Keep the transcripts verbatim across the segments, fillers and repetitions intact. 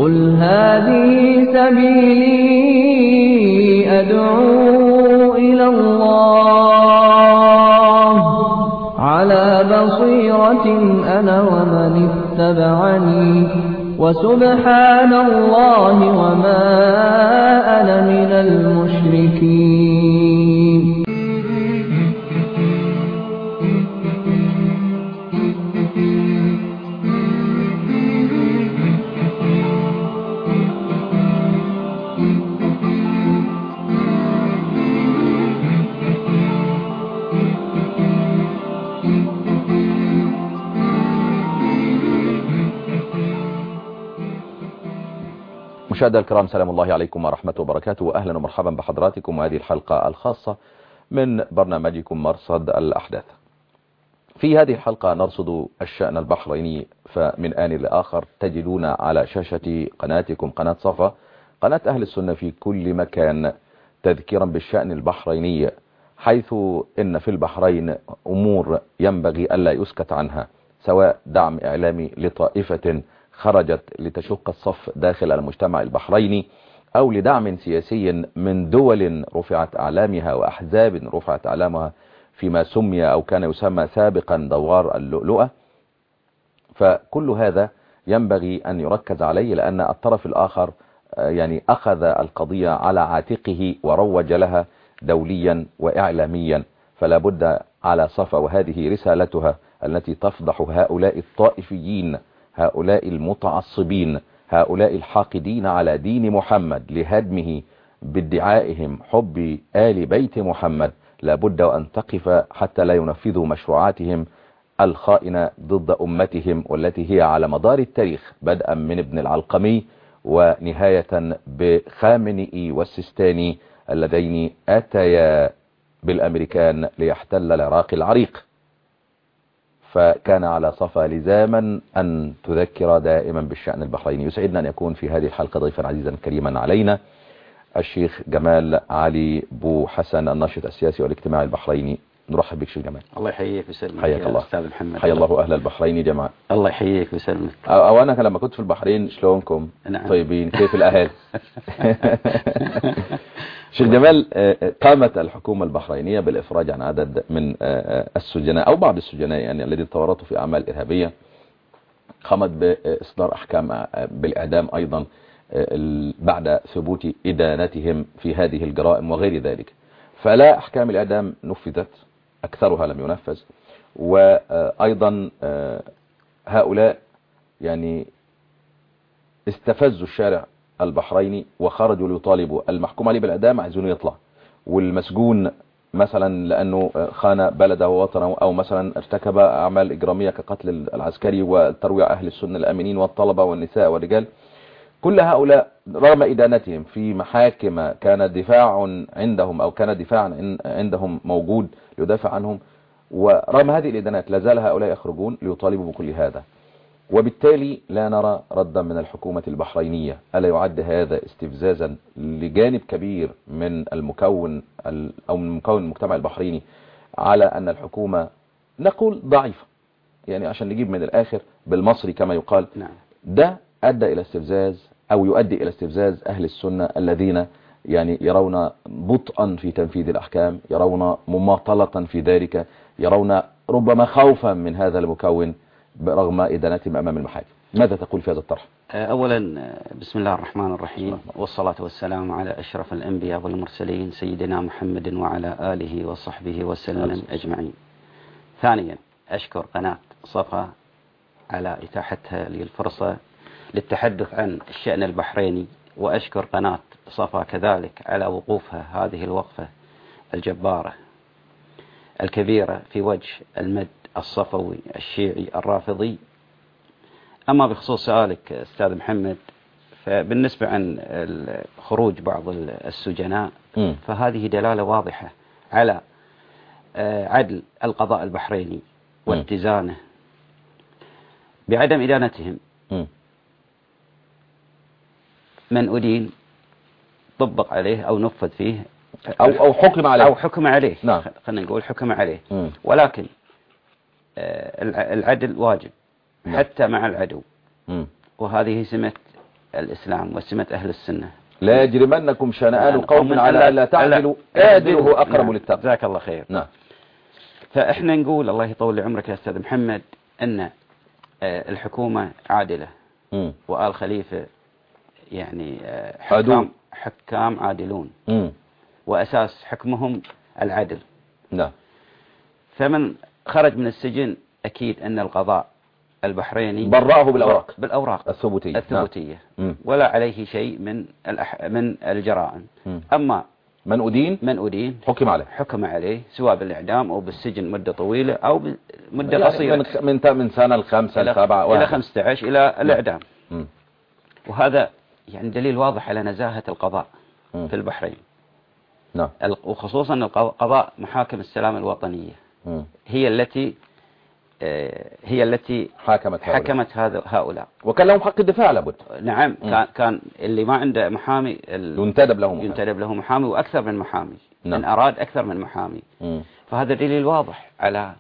قل هذه سبيلي أدعو إلى الله على بصيرة أنا ومن اتبعني وسبحان الله وما أنا من المشركين. مشاهدينا الكرام، سلام الله عليكم ورحمة وبركاته، وأهلا ومرحبا بحضراتكم وهذه الحلقة الخاصة من برنامجكم مرصد الأحداث. في هذه الحلقة نرصد الشأن البحريني، فمن آن لآخر تجدون على شاشة قناتكم قناة صفا قناة أهل السنة في كل مكان تذكيرا بالشأن البحريني، حيث إن في البحرين أمور ينبغي ألا يسكت عنها، سواء دعم إعلامي لطائفة خرجت لتشق الصف داخل المجتمع البحريني، أو لدعم سياسي من دول رفعت أعلامها وأحزاب رفعت أعلامها فيما سمي أو كان يسمى سابقا دوار اللؤلؤة. فكل هذا ينبغي أن يركز عليه، لأن الطرف الآخر يعني أخذ القضية على عاتقه وروج لها دوليا وإعلاميا، فلا بد على صفا، وهذه رسالتها التي تفضح هؤلاء الطائفيين، هؤلاء المتعصبين، هؤلاء الحاقدين على دين محمد لهدمه بادعائهم حب آل بيت محمد، لابد أن تقف حتى لا ينفذوا مشروعاتهم الخائنة ضد أمتهم، والتي هي على مدار التاريخ بدءا من ابن العلقمي ونهاية بخامنئي والسيستاني اللذين أتيا بالأمريكان ليحتل العراق العريق. فكان على صفا لزاما أن تذكر دائما بالشأن البحريني. يسعدنا أن يكون في هذه الحلقة ضيفا عزيزا كريما علينا الشيخ جمال علي بو حسن، الناشط السياسي والاجتماعي البحريني. نرحب بك شيخ جمال. الله يحييك ويسلمك. حياك الله أستاذ محمد. حيا الله أهل البحرين جماعة. الله يحييك ويسلمك. أو أنا لما كنت في البحرين شلونكم؟ نعم. طيبين؟ كيف الأهل؟ شيخ جمال، قامت الحكومة البحرينية بالإفراج عن عدد من السجناء أو بعض السجناء يعني الذين تورطوا في أعمال إرهابية، قامت بإصدار أحكام بالإعدام أيضا بعد ثبوت إدانتهم في هذه الجرائم وغير ذلك. فلا أحكام الإعدام نفذت، أكثرها لم ينفذ، وأيضا هؤلاء يعني استفزوا الشارع البحريني وخرجوا ليطالبوا المحكوم عليه بالإعدام عايزونه يطلع، والمسجون مثلا لأنه خان بلده ووطنه أو مثلا ارتكب أعمال إجرامية كقتل العسكري وترويع أهل السنة الأمينين والطلبة والنساء والرجال، كل هؤلاء رغم إدانتهم في محاكم كان دفاع عندهم أو كان دفاع عندهم موجود ليدافع عنهم، ورغم هذه الإدانات لا زال هؤلاء يخرجون ليطالبوا بكل هذا. وبالتالي لا نرى ردا من الحكومة البحرينية. ألا يعد هذا استفزازا لجانب كبير من المكون أو من مكون المجتمع البحريني على أن الحكومة نقول ضعيفة، يعني عشان نجيب من الآخر بالمصري كما يقال. نعم. ده أدى إلى استفزاز أو يؤدي إلى استفزاز أهل السنة الذين يعني يرون بطئا في تنفيذ الأحكام، يرون مماطلة في ذلك، يرون ربما خوفا من هذا المكون برغم إدانتهم أمام المحاكم. ماذا تقول في هذا الطرح؟ أولا بسم الله الرحمن الرحيم، والصلاة والسلام على أشرف الأنبياء والمرسلين سيدنا محمد وعلى آله وصحبه وسلم أجمعين. ثانيا أشكر قناة صفا على إتاحتها لي الفرصة للتحدث عن الشأن البحريني، وأشكر قناة صفا كذلك على وقوفها هذه الوقفة الجبارة الكبيرة في وجه المد الصفوي الشيعي الرافضي. أما بخصوص سؤالك أستاذ محمد، فبالنسبة عن خروج بعض السجناء م. فهذه دلالة واضحة على عدل القضاء البحريني واتزانه بعدم إدانتهم. م. من أدين طبق عليه أو نفذ فيه أو أو حكم عليه أو حكم عليه نعم. خلينا نقول حكم عليه. م. ولكن العدل واجب حتى مع العدو، م. وهذه سمة الإسلام وسمة أهل السنة. لا يجرمنكم شنآن قوم على ألا تعدلوا اعدلوا هو أقرب نعم. للتقوى. جزاك الله خير. نعم. فإحنا نقول الله يطول عمرك يا أستاذ محمد أن الحكومة عادلة م. وآل خليفة يعني حكام, حكام عادلون م. وأساس حكمهم العدل. نعم. فمن خرج من السجن أكيد أن القضاء البحريني برأه بالأوراق بالأوراق الثبوتية, الثبوتية. نعم. ولا عليه شيء من الأح... من الجرائم. م. أما من أدين من أدين حكم عليه حكم عليه سواء بالإعدام أو بالسجن مدة طويلة أو مدة يعني قصيرة من من سنة الخمسة السبعة إلى خمسة عشر إلى الإعدام. م. وهذا يعني دليل واضح على نزاهة القضاء م. في البحرين. نعم. وخصوصا القضاء محاكم السلام الوطنية م. هي التي هي التي حاكمت هؤلاء, حكمت هذا هؤلاء وكان لهم حق الدفاع لابد. نعم. كان كان اللي ما عنده محامي ينتدب له محامي. ينتدب له محامي واكثر من محامي. نعم. ان اراد اكثر من محامي. م. فهذا دليل واضح على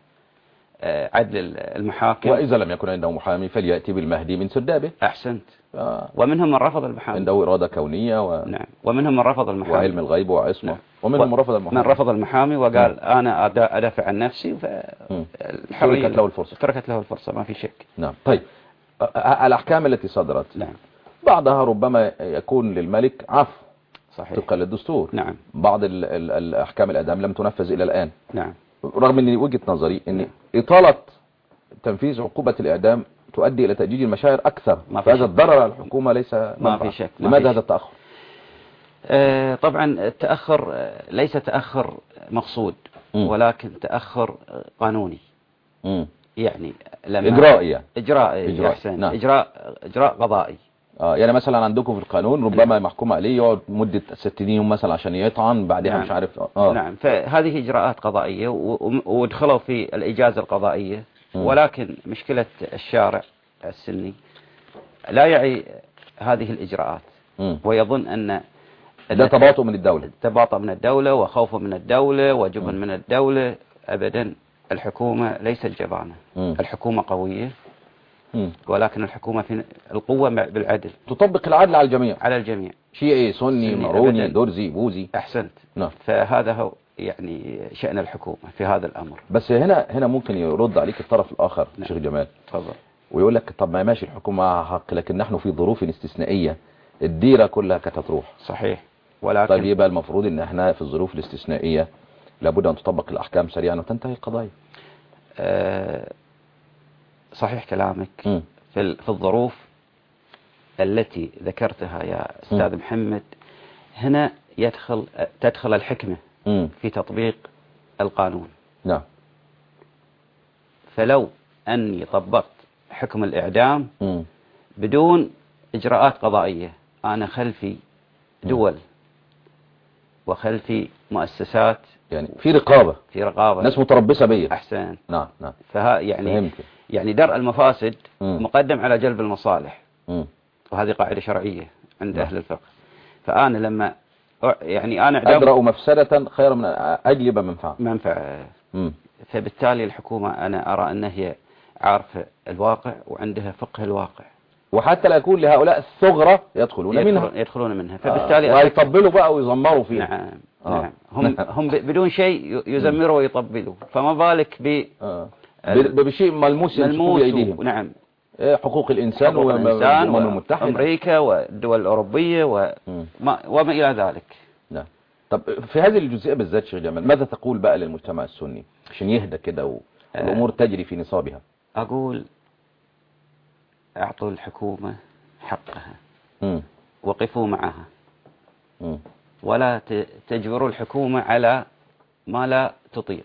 عدل المحاكم. واذا لم يكن عنده محامي فلياتي بالمهدي من سدابه. احسنت. آه. ومنهم من رفض المحامي. عنده اراده كونيه و... نعم. ومنهم من رفض المحامي وعلم الغيب وعصمه. نعم. ومنهم من رفض المحامي. من رفض المحامي وقال م. انا ادافع عن نفسي فالحريه تركت له الفرصه تركت له الفرصه ما في شك. نعم. طيب الاحكام التي صدرت نعم. بعضها ربما يكون للملك عفو صحيح طبقا للدستور. نعم. بعض ال ال الاحكام الاعدام لم تنفذ الى الان. نعم. رغم ان وجهة نظري ان اطالة تنفيذ عقوبة الاعدام تؤدي الى تأجيج المشاعر اكثر. فهذا الضرر على الحكومة ليس ما في شك. لماذا هذا التأخر؟ آه طبعا التأخر ليس تأخر مقصود م. ولكن تأخر قانوني. م. يعني لما اجرائي يعني. اجرائي اجراء نعم. اجراء اجراء قضائي. اه يعني مثلا عندكم في القانون ربما محكوم عليه يقعد مدة ستين يوم مثلا عشان يطعن بعدها نعم. مش عارف اه نعم. فهذه اجراءات قضائية ودخلوا في الإجازة القضائية. م. ولكن مشكلة الشارع السني لا يعي هذه الإجراءات م. ويظن أن ده تباطؤ من الدولة تباطؤ من الدولة وخوف من الدولة وجبن م. من الدولة. أبدا الحكومة ليست جبانة. م. الحكومة قوية م. ولكن الحكومة في القوة بالعدل تطبق العدل على الجميع على الجميع شيعي سني ماروني درزي بوذي. أحسنت. نعم. فهذا هو يعني شأن الحكومة في هذا الأمر. بس هنا هنا ممكن يرد عليك الطرف الآخر. نعم. شيخ جمال تفضل. ويقول لك طب ما ماشي الحكومة معها حق لكن نحن في ظروف استثنائية الديرة كلها كانت هتروح. صحيح. ولكن طيب يبقى المفروض ان احنا في الظروف الاستثنائية لابد ان تطبق الأحكام سريعا وتنتهي القضايا. أه صحيح كلامك. م. في في الظروف التي ذكرتها يا أستاذ م. محمد هنا يدخل تدخل الحكمة م. في تطبيق القانون. نعم. فلو أني طبقت حكم الإعدام م. بدون إجراءات قضائية أنا خلفي دول م. وخلفي مؤسسات يعني في رقابة في رقابة ناس متربصة بيا. أحسن. نعم نعم. فها يعني فهمت. يعني درء المفاسد م. مقدم على جلب المصالح. م. وهذه قاعدة شرعية عند نعم. أهل الفقه. فأنا لما يعني أنا إعدام أدرأ مفسدة خير من أجلب منفعة. منفعة. م. فبالتالي الحكومة أنا أرى أنها هي عارفة الواقع وعندها فقه الواقع. وحتى لا يكون لهؤلاء الثغرة يدخلون يدخلون منها يدخلون منها. فبالتالي آه. ويطبلوا بقى ويزمروا فيها. نعم. آه. نعم. هم هم بدون شيء يزمروا ويطبلوا. فما بالك ب آه. بشيء ملموس ملموس بأيديهم. نعم. حقوق الإنسان والأمم المتحدة وأمريكا والدول الأوروبية وما, وما إلى ذلك. نعم. طب في هذه الجزئية بالذات شيخ جمال ماذا تقول بقى للمجتمع السني عشان يهدى كده والأمور تجري في نصابها؟ أقول أعطوا الحكومة حقها. م. وقفوا معها. م. ولا تجبروا الحكومة على ما لا تطيق.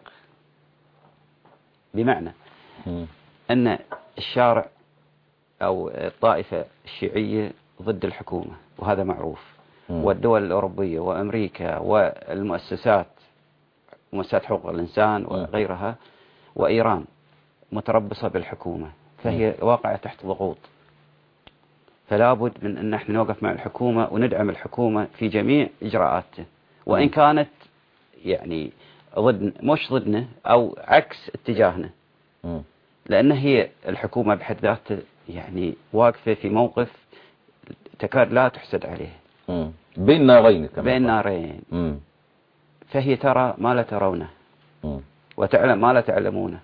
بمعنى م. أن الشارع أو الطائفة الشيعية ضد الحكومة وهذا معروف. م. والدول الأوروبية وأمريكا والمؤسسات مؤسسات حقوق الإنسان وغيرها وإيران متربصة بالحكومة فهي واقعة تحت ضغوط. فلا بد من أن احنا نوقف مع الحكومة وندعم الحكومة في جميع إجراءاتها وإن كانت يعني ضد مش ضدنا أو عكس اتجاهنا. لأن هي الحكومة بحد ذاتها يعني واقفة في موقف تكاد لا تحسد عليه. مم. بين نارين كمان. بين نارين. مم. فهي ترى ما لا ترونه، مم. وتعلم ما لا تعلمونه.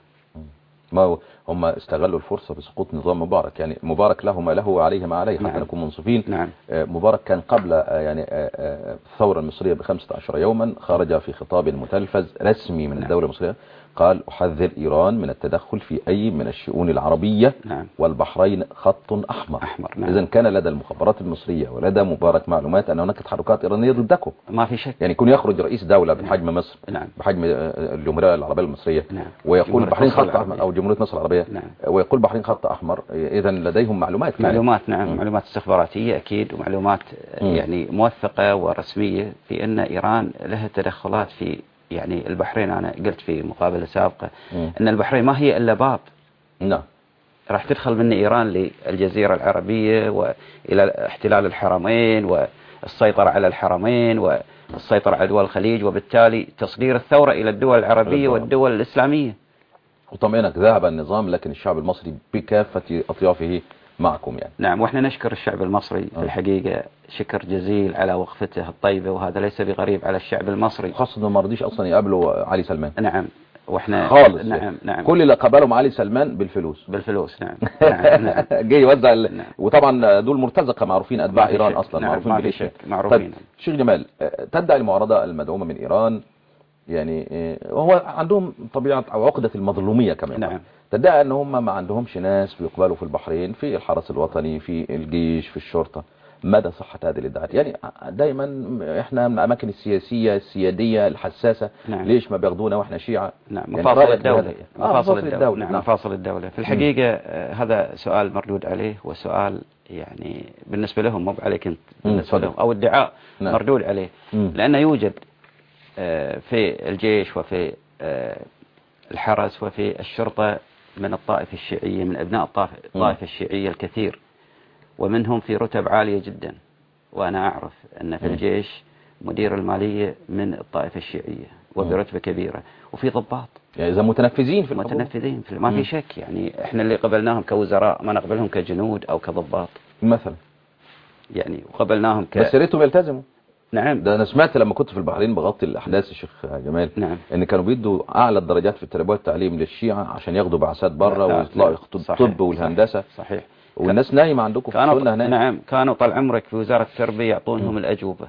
ما هم استغلوا الفرصة بسقوط نظام مبارك، يعني مبارك له ما له وعليه ما عليه، حتى نعم. نكون منصفين. نعم. مبارك كان قبل يعني الثورة المصرية بخمسة عشر يوما خرج في خطاب متلفز رسمي من نعم. الدولة المصرية، قال: أحذر إيران من التدخل في أي من الشؤون العربية. نعم. والبحرين خط أحمر. أحمر. نعم. إذن كان لدى المخابرات المصرية ولدى مبارك معلومات أن هناك تحركات إيرانية ضدكم. ما في شك. يعني يكون يخرج رئيس دولة بحجم مصر، نعم. بحجم الجمهورية العربية المصرية، نعم. ويقول البحرين خط العربية. أحمر، أو جمهورية مصر العربية، نعم. ويقول البحرين خط أحمر. إذا لديهم معلومات كمان. معلومات. نعم. م. معلومات استخباراتية أكيد، ومعلومات م. يعني موثقة ورسمية في أن إيران لها تدخلات في يعني البحرين. أنا قلت في مقابلة سابقة م. أن البحرين ما هي إلا باب. نعم. راح تدخل من إيران للجزيرة العربية وإلى احتلال الحرمين والسيطرة على الحرمين والسيطرة على دول الخليج، وبالتالي تصدير الثورة إلى الدول العربية والدول الإسلامية. وطمئنك ذهب النظام، لكن الشعب المصري بكافة أطيافه معكم يعني. نعم. وإحنا نشكر الشعب المصري في الحقيقة شكر جزيل على وقفته الطيبة، وهذا ليس بغريب على الشعب المصري، خاصة إنه ما رضيش أصلا يقابلوا علي سلمان. نعم. واحنا خالص. نعم. نعم. كل اللي قابلهم علي سلمان بالفلوس. بالفلوس. نعم. نعم. نعم. جاي يوزع ال... نعم. وطبعا دول مرتزقة معروفين، أتباع إيران أصلا. نعم. معروفين بالشك. معروفين. طيب شيخ جمال، تدعي المعارضة المدعومة من إيران يعني وهو عندهم طبيعة أو عقدة المظلومية كمان. نعم. تدعي أن هم ما عندهمش ناس بيقبلوا في البحرين، في الحرس الوطني، في الجيش، في الشرطة. مدى صحة هذه الادعاءات؟ يعني دايما احنا من الاماكن السياسية السيادية الحساسة. نعم. ليش ما بياخدونا واحنا شيعة؟ نعم. يعني مفاصل الدولة. آه مفاصل الدولة. الدولة. نعم. نعم. مفاصل الدولة في الحقيقة. آه هذا سؤال مردود عليه، وسؤال يعني بالنسبة لهم مو عليك انت، بالنسبة لهم او ادعاء. نعم. مردود عليه. مم. لأنه يوجد آه في الجيش وفي آه الحرس وفي الشرطة من الطائفة الشيعية، من أبناء الطائفة الشيعية الكثير، ومنهم في رتب عالية جدا. وأنا أعرف أن في الجيش مدير المالية من الطائفة الشيعية وبرتبة كبيرة، وفي ضباط. يعني إذا متنفذين في متنفذين في ما في شك. يعني إحنا اللي قبلناهم كوزراء ما نقبلهم كجنود أو كضباط مثلا. يعني وقبلناهم ك... بس ريتهم يلتزموا. نعم. ده أنا سمعت لما كنت في البحرين بغطي الأحداث الشيخ جمال. نعم. إن كانوا بيدوا أعلى الدرجات في التربية والتعليم للشيعة عشان ياخدوا بعثات بره ويطلعوا ياخدوا الطب والهندسة. صحيح. والناس نايمة عندكم في السنة هناك. نعم. كانوا طال عمرك في وزارة التربية يعطونهم الأجوبة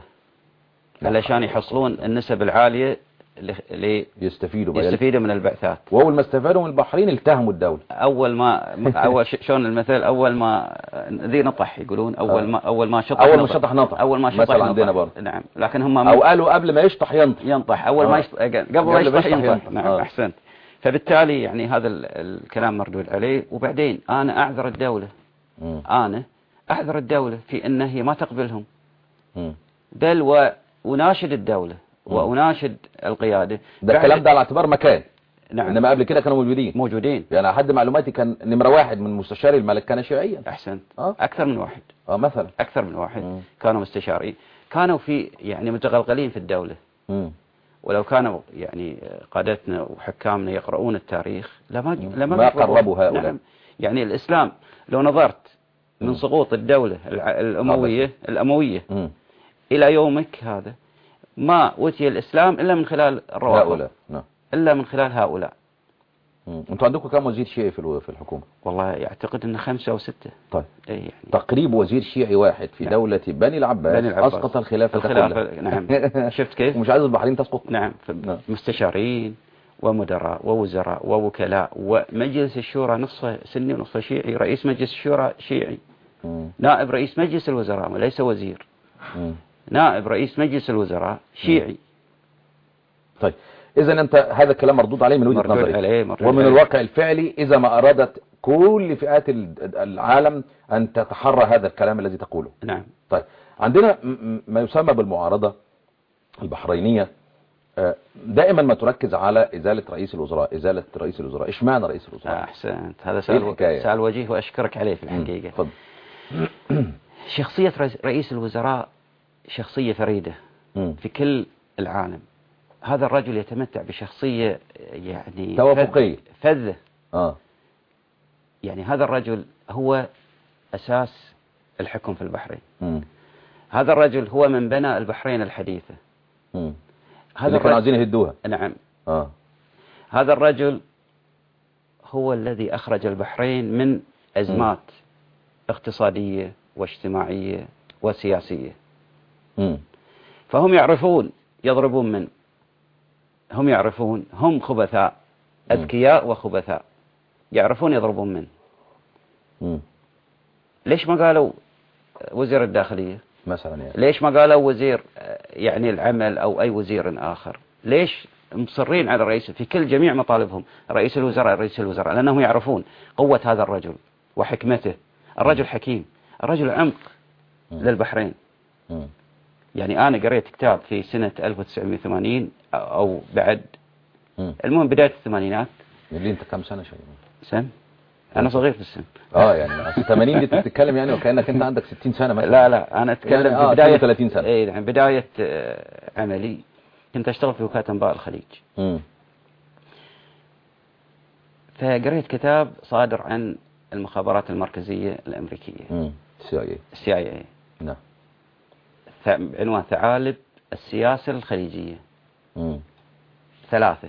علشان يحصلون النسب العالية اللي يستفيدوا يستفيدوا من البعثات. وأول ما استفادوا من البحرين التهموا الدولة. أول ما أول شلون المثل، أول ما ذي نطح يقولون، أول ما أول ما شطح أول ما شطح نطح. أول ما شطح عندنا برضه. نعم. لكن هم أو قالوا قبل ما يشطح ينطح. ينطح أول آه. ما يشطح قبل ما يشطح ينطح. نعم. آه. أحسنت. فبالتالي يعني هذا الكلام مردود عليه. وبعدين أنا أعذر الدولة. م. أنا أعذر الدولة في أن هي ما تقبلهم. م. بل وأناشد الدولة وأناشد القيادة. ده الكلام ده على اعتبار مكان. نعم. إنما قبل كده كانوا موجودين. موجودين. يعني على حد معلوماتي كان نمرة واحد من مستشاري الملك كان شيعيا. أحسنت. آه. أكثر من واحد. آه مثلا. أكثر من واحد. م. كانوا مستشارين. كانوا في يعني متغلغلين في الدولة. م. ولو كانوا يعني قادتنا وحكامنا يقرؤون التاريخ لما لما ما قربوا هؤلاء. نعم. يعني الإسلام لو نظرت من سقوط الدولة الأموية الأموية م. إلى يومك هذا ما أوتي الإسلام إلا من خلال الروافض. هؤلاء. نعم. إلا من خلال هؤلاء. أنتوا عندكم كم وزير شيعي في في الحكومة؟ والله أعتقد أن خمسة أو ستة. طيب. أي يعني. تقريب وزير شيعي واحد في نعم. دولة بني العباس, بني العباس. أسقط الخلافة, الخلافة كلها. نعم. شفت كيف؟ ومش عايز البحرين تسقط. نعم. نعم. مستشارين ومدراء ووزراء ووكلاء ومجلس الشورى نصفه سني ونصفه شيعي. رئيس مجلس الشورى شيعي. مم. نائب رئيس مجلس الوزراء وليس وزير. مم. نائب رئيس مجلس الوزراء شيعي. مم. طيب إذا أنت هذا الكلام مردود عليه من وجهة نظرك ومن عليه. الواقع الفعلي إذا ما أرادت كل فئات العالم أن تتحرى هذا الكلام الذي تقوله. نعم. طيب عندنا ما يسمى بالمعارضة البحرينية دائما ما تركز على إزالة رئيس الوزراء. إزالة رئيس الوزراء. إيش معنى رئيس الوزراء؟ أحسنت. هذا سؤال سؤال وجيه وأشكرك عليه في الحقيقة. تفضل. شخصية رئيس الوزراء شخصية فريدة مم. في كل العالم. هذا الرجل يتمتع بشخصية يعني توافقية فذة. آه. يعني هذا الرجل هو أساس الحكم في البحرين. مم. هذا الرجل هو من بنى البحرين الحديثة. مم. هذا اللي كانوا عايزين يهدوها. نعم. آه. هذا الرجل هو الذي أخرج البحرين من أزمات م. اقتصادية واجتماعية وسياسية. م. فهم يعرفون يضربون من هم يعرفون هم خبثاء أذكياء وخبثاء يعرفون يضربون من م. ليش ما قالوا وزير الداخلية مثلا يعني. ليش ما قالوا وزير يعني العمل أو أي وزير آخر؟ ليش مصرين على الرئيس في كل جميع مطالبهم رئيس الوزراء رئيس الوزراء؟ لأنهم يعرفون قوة هذا الرجل وحكمته. الرجل حكيم، الرجل عمق م. للبحرين. م. يعني أنا قريت كتاب في سنة ألف وتسعمائة وثمانين أو بعد م. المهم بداية الثمانينات. اللي أنت كم سنة شيء؟ سن؟ أنا صغير في السن. آه يعني ثمانين دي تتكلم يعني وكأنك أنت عندك ستين سنة مثلا. لا لا أنا أتكلم يعني في بداية ثلاثين سنة. إيه يعني بداية عملي كنت أشتغل في وكالة أنباء الخليج. م. فقريت كتاب صادر عن المخابرات المركزية الأمريكية. سي آي إيه. سي آي إيه. نعم. عنوان ثعالب السياسة الخليجية. م. ثلاثة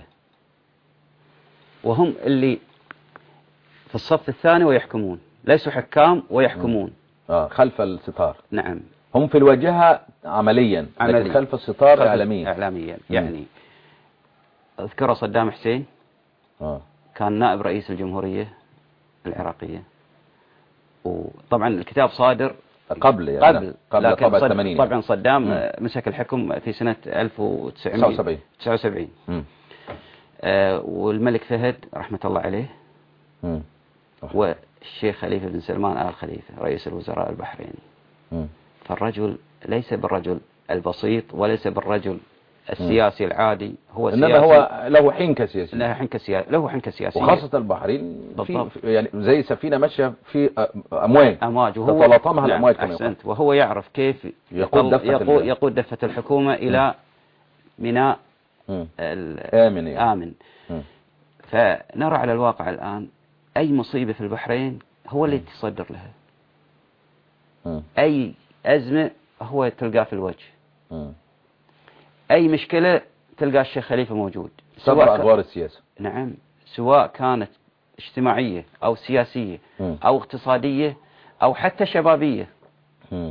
وهم اللي في الصف الثاني ويحكمون، ليسوا حكام ويحكمون. آه خلف الستار. نعم. هم في الواجهة عمليا عملي. لكن خلف الستار إعلاميا. إعلاميا يعني أذكر صدام حسين آه. كان نائب رئيس الجمهورية العراقية، وطبعا الكتاب صادر قبل يعني قبل قبل طبعا الثمانين. طبعا صدام مم. مسك الحكم في سنة ألف وتسعمائة وتسعة وسبعين. آه والملك فهد رحمة الله عليه مم. والشيخ خليفة بن سلمان آل خليفة رئيس الوزراء البحريني. مم. فالرجل ليس بالرجل البسيط وليس بالرجل السياسي العادي، هو إنما سياسي. هو له حنكة سياسية. له حنكة سياسية. له حنكة سياسية. وخاصة البحرين في يعني زي سفينة ماشية في أمواج. أمواج وهو تتلاطمها الأمواج كما يقول. وهو يعرف كيف يقود دفة, يقود, يقود دفة الحكومة م. إلى ميناء آمن. يعني. آمن. م. فنرى على الواقع الآن أي مصيبة في البحرين هو اللي يتصدر لها. م. أي أزمة هو تلقاه في الوجه. م. أي مشكلة تلقى الشيخ خليفة موجود. سبع أدوار السياسة. نعم. سواء كانت اجتماعية أو سياسية م. أو اقتصادية أو حتى شبابية. م.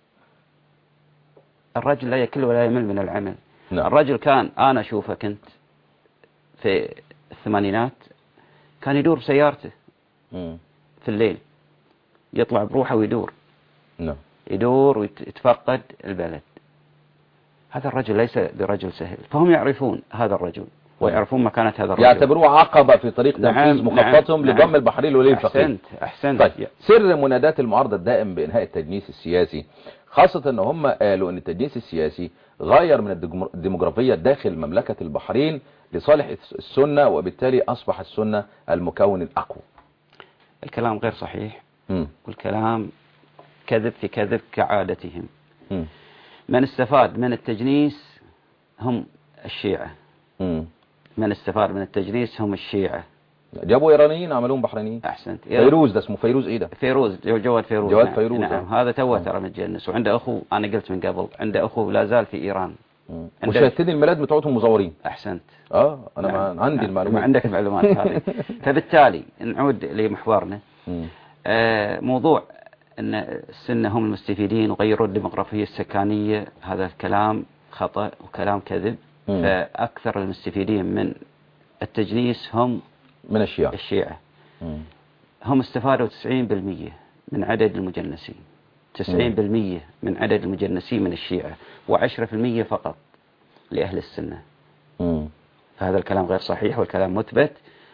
الرجل لا يكل ولا يمل من العمل. نعم. الرجل كان أنا أشوفه كنت في الثمانينات كان يدور بسيارته م. في الليل يطلع بروحه ويدور. نعم. يدور ويتفقد البلد. هذا الرجل ليس برجل سهل، فهم يعرفون هذا الرجل ويعرفون مكانة هذا الرجل. يعتبروه عقبة في طريق تنفيذ نعم مخططهم نعم لضم نعم البحرين لولي الفقيه. أحسنت أحسنت. طيب سر منادات المعارضة الدائم بإنهاء التجنيس السياسي، خاصة أن هم قالوا أن التجنيس السياسي غير من الديموغرافية داخل مملكة البحرين لصالح السنة، وبالتالي أصبح السنة المكون الأقوى. الكلام غير صحيح. م. والكلام كذب في كذب كعادتهم. م. من استفاد من التجنيس هم الشيعة. م. من استفاد من التجنيس هم الشيعة. جابوا إيرانيين عملوهم بحرينيين. أحسنت. فيروز ده اسمه فيروز إيه ده؟ فيروز جواد فيروز. جواد نعم. فيروز. نعم. هذا توه ترى متجنس وعنده أخو أنا قلت من قبل عنده أخو لا زال في إيران. وشهادتين الميلاد بتوعتهم مزورين. أحسنت. آه أنا نعم. ما عندي نعم. المعلومات. ما عندك المعلومات هذه. فبالتالي نعود لمحورنا. آه موضوع أن السنة هم المستفيدين وغيروا الديموغرافية السكانية، هذا الكلام خطأ وكلام كذب. م. فأكثر المستفيدين من التجنيس هم من الشيعة. الشيعة. م. هم استفادوا تسعين بالمئة من عدد المجنسين. تسعين بالمئة من عدد المجنسين من الشيعة وعشرة بالمئة فقط لأهل السنة. م. فهذا الكلام غير صحيح والكلام مثبت.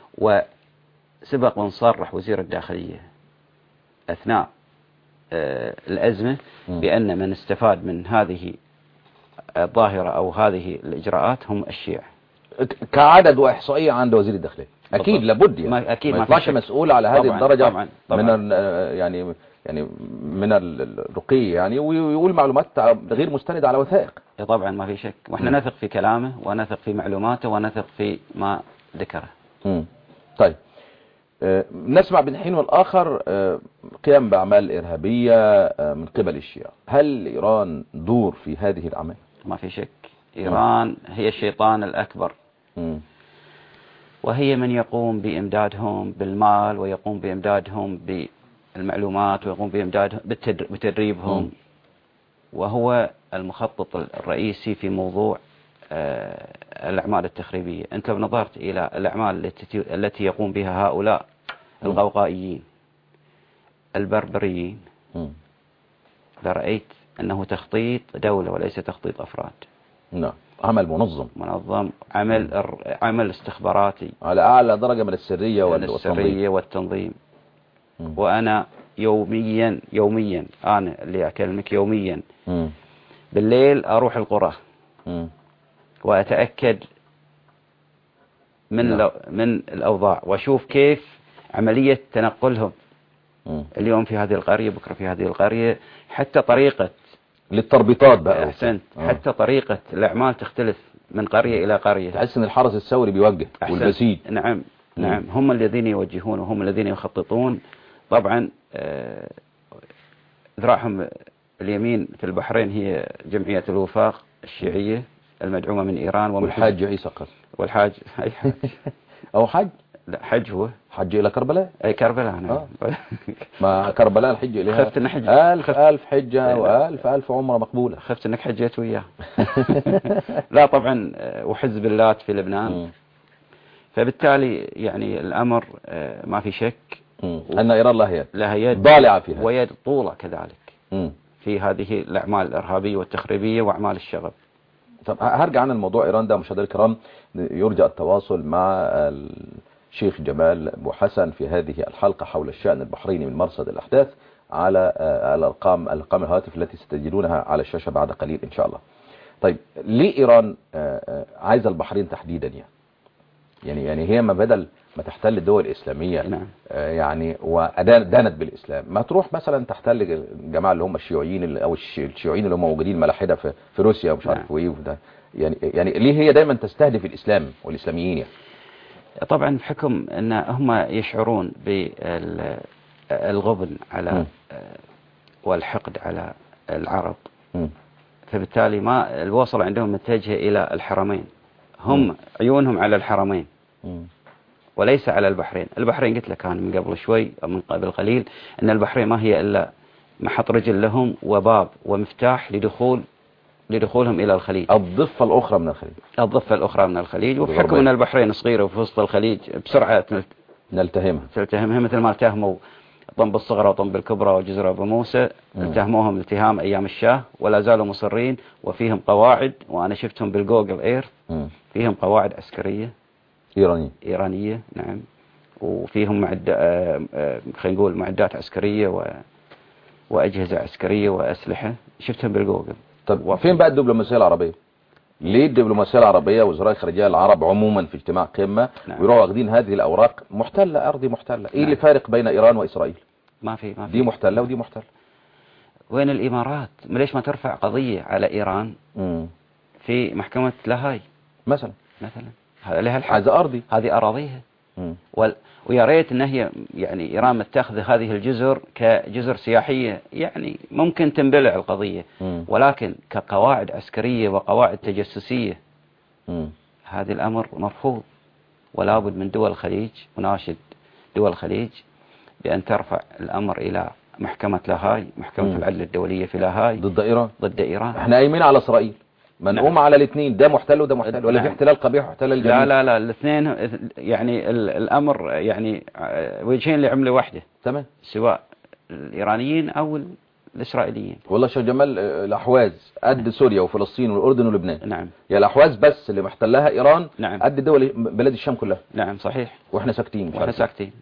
وسبق وانصرح وزير الداخلية أثناء آه الأزمة م. بأن من استفاد من هذه الظاهرة أو هذه الإجراءات هم الشيعة كعدد وإحصائية عند وزير الداخلية. أكيد لابد يعني ما أكيد ما يطلعش مسؤول على هذه طبعًا الدرجة طبعًا طبعًا من يعني يعني من الرقي يعني ويقول معلومات غير مستندة على وثائق. طبعا ما في شك، واحنا م. نثق في كلامه ونثق في معلوماته ونثق في ما ذكره. م. طيب نسمع بين حين والآخر قيام بأعمال إرهابية من قبل الشيعة. هل إيران دور في هذه الأعمال؟ ما في شك، إيران هي الشيطان الأكبر، م. وهي من يقوم بإمدادهم بالمال، ويقوم بإمدادهم بالمعلومات، ويقوم بإمدادهم بتدريبهم، م. وهو المخطط الرئيسي في موضوع الأعمال التخريبية. أنت لو نظرت إلى الأعمال التي, التي يقوم بها هؤلاء الغوغائيين البربريين لرأيت أنه تخطيط دولة وليس تخطيط أفراد. نعم، عمل منظم منظم، عمل عمل استخباراتي على أعلى درجة من السرية والتنظيم, السرية والتنظيم. وأنا يوميا يوميا أنا اللي أكلمك يوميا م. بالليل أروح القرى م. وأتأكد من نعم. من الأوضاع، وأشوف كيف عملية تنقلهم م. اليوم في هذه القرية، بكرة في هذه القرية، حتى طريقة للتربيطات بقى. أحسنت. آه. حتى طريقة الأعمال تختلف من قرية إلى قرية. تحس أن الحرس الثوري بيوجه والبسيج. نعم م. نعم، هم الذين يوجهون وهم الذين يخططون. طبعا آه ذراعهم اليمين في البحرين هي جمعية الوفاق الشيعية المدعومة من إيران، والحاج عيسى قل والحاج أي حاج أو حج لا حج هو حج إلى كربلاء. أي كربلاء نعم. آه. ما كربلاء الحج إليها خفت إن حج ألف ألف حجة وألف ألف عمرة مقبولة. خفت إنك حجيت وياه. لا طبعا، وحزب اللات في لبنان. م. فبالتالي يعني الأمر ما في شك م. أن إيران لها يد لها يد ضالعة فيها ويد طولة كذلك م. في هذه الأعمال الإرهابية والتخريبية وأعمال الشغب. طب هرجع عن الموضوع إيران ده مشاهدينا الكرام. يرجى التواصل مع الشيخ جمال أبو حسن في هذه الحلقة حول الشأن البحريني من مرصد الأحداث على الأرقام الأرقام الهواتف التي ستجدونها على الشاشة بعد قليل إن شاء الله. طيب ليه إيران عايزة البحرين تحديدا يعني يعني يعني هي ما بدل ما تحتل الدول الإسلامية نعم. يعني ودانت بالإسلام، ما تروح مثلا تحتل الجماعة اللي هم الشيوعيين اللي أو الشيوعيين اللي هم موجودين ملاحدة في في روسيا ومش عارف ايه وده. يعني يعني ليه هي دايما تستهدف الإسلام والإسلاميين يعني؟ طبعا بحكم ان هم يشعرون بالغبن على م. والحقد على العرب، م. فبالتالي ما الوصل عندهم متجه إلى الحرمين. هم م. عيونهم على الحرمين م. وليس على البحرين. البحرين قلت لك كان من قبل شوي أو من قبل قليل أن البحرين ما هي إلا محط رجل لهم وباب ومفتاح لدخول لدخولهم إلى الخليج. الضفة الأخرى من الخليج الضفة الأخرى من الخليج. وبحكم أن البحرين صغيرة وفي وسط الخليج بسرعة نلتهمها تلتهمها مثل ما التهموا طنب الصغرى وطنب الكبرى وجزر أبو موسى. التهموهم التهام أيام الشاه ولا زالوا مصرين، وفيهم قواعد، وأنا شفتهم بالجوجل اير، فيهم قواعد عسكرية إيرانية إيرانية نعم، وفيهم معد خلينا نقول معدات عسكرية و... وأجهزة عسكرية وأسلحة، شفتهم بالجوجل. طب وفين بقى الدبلوماسية العربية؟ ليه الدبلوماسية العربية وزراء خارجية العرب عموما في اجتماع قمة نعم. ويروحوا واخدين هذه الأوراق محتلة أرضي محتلة؟ إيه نعم. اللي فارق بين إيران وإسرائيل؟ ما في ما في دي محتلة ودي محتلة. وين الإمارات؟ ليش ما ترفع قضية على إيران م. في محكمة لاهاي مثلا مثلا؟ هذا لها الحق، هذا أرضي، هذه أراضيها. وال... ويا ريت ان هي يعني ايران متخذ هذه الجزر كجزر سياحيه، يعني ممكن تنبلع القضيه، م. ولكن كقواعد عسكريه وقواعد تجسسيه م. هذا الامر مرفوض. ولا بد من دول الخليج، وناشد دول الخليج بان ترفع الامر الى محكمه لاهاي، محكمه م. العدل الدوليه في لاهاي ضد ايران. ضد ايران. احنا قايمين على اسرائيل، ما نقوم على الاثنين، ده محتل وده محتل، ولا في احتلال قبيح واحتلال جميل؟ لا لا لا الاثنين يعني الامر يعني وجهين لعمله واحده تمام، سواء الايرانيين او الاسرائيليين. والله شيخ جمال الاحواز قد سوريا وفلسطين والاردن ولبنان. نعم. يا الاحواز بس اللي محتلها ايران نعم. قد دول بلاد الشام كلها. نعم صحيح. واحنا ساكتين. واحنا ساكتين.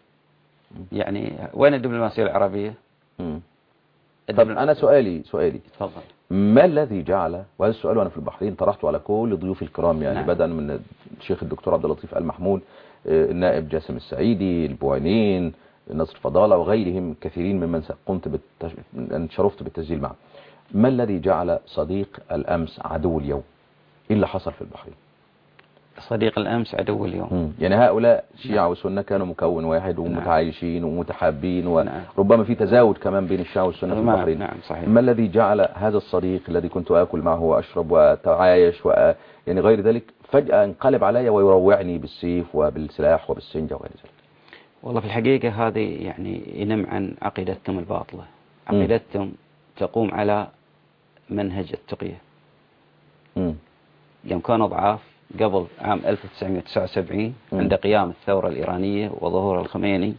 يعني وين الدبلوماسيه العربيه؟ امم طب انا سؤالي سؤالي تفضل. ما الذي جعل، وهذا السؤال وانا في البحرين طرحته على كل ضيوف الكرام يعني، نعم. بدءا من الشيخ الدكتور عبد اللطيف آل محمود، النائب جاسم السعيدي، البوينين، نصر فضالة وغيرهم كثيرين ممن قمت بالتش... أن شرفت بالتسجيل معه. ما الذي جعل صديق الأمس عدو اليوم؟ إيه اللي حصل في البحرين؟ صديق الأمس عدو اليوم. مم. يعني هؤلاء شيعة وسنة كانوا مكون واحد ومتعايشين ومتحابين، وربما في تزاوج كمان بين الشيعة والسنة في البحرين. نعم صحيح. ما الذي جعل هذا الصديق الذي كنت آكل معه وأشرب وأتعايش و... يعني غير ذلك فجأة انقلب علي ويروعني بالسيف وبالسلاح وبالسنجة وغير ذلك؟ والله في الحقيقة هذه يعني ينم عن عقيدتهم الباطلة. عقيدتهم تقوم على منهج التقية. م. يوم كانوا ضعاف قبل عام ألف وتسعمائة وتسعة وسبعين عند قيام الثورة الإيرانية وظهور الخميني،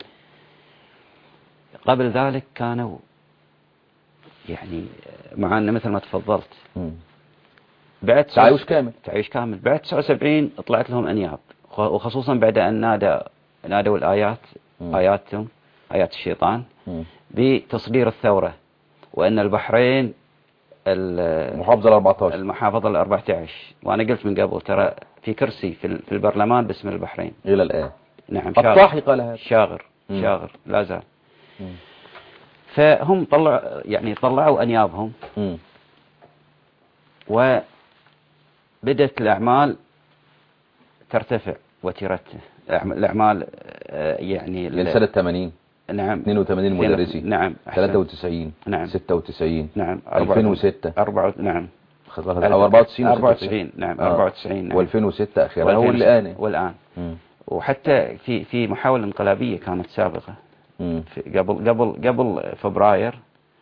قبل ذلك كانوا يعني معانا مثل ما تفضلت م. بعد تعايش كامل تعايش كامل. بعد تسعة وسبعين طلعت لهم أنياب، وخصوصا بعد أن نادى نادوا الآيات م. آياتهم آيات الشيطان م. بتصدير الثورة، وأن البحرين المحافظة الأربعة عشر المحافظة الأربعة عشر. وأنا قلت من قبل ترى في كرسي في البرلمان باسم البحرين إلى الآن. نعم. الطاحي قال هذا شاغر م. شاغر لا زال. م. فهم طلع يعني طلعوا أنيابهم م. وبدأت الأعمال ترتفع وترتف. الأعمال يعني من سنة ثمانين نعم اثنين وثمانين مدرسي نعم ثلاثة وتسعين نعم ستة وتسعين نعم ألفين وستة أربعة نعم أو أربعة وتسعين أربعة وتسعين نعم أربعة وتسعين نعم وألفين وستة أخيرا والآن والآن م. وحتى في في محاولة انقلابية كانت سابقة في قبل قبل قبل فبراير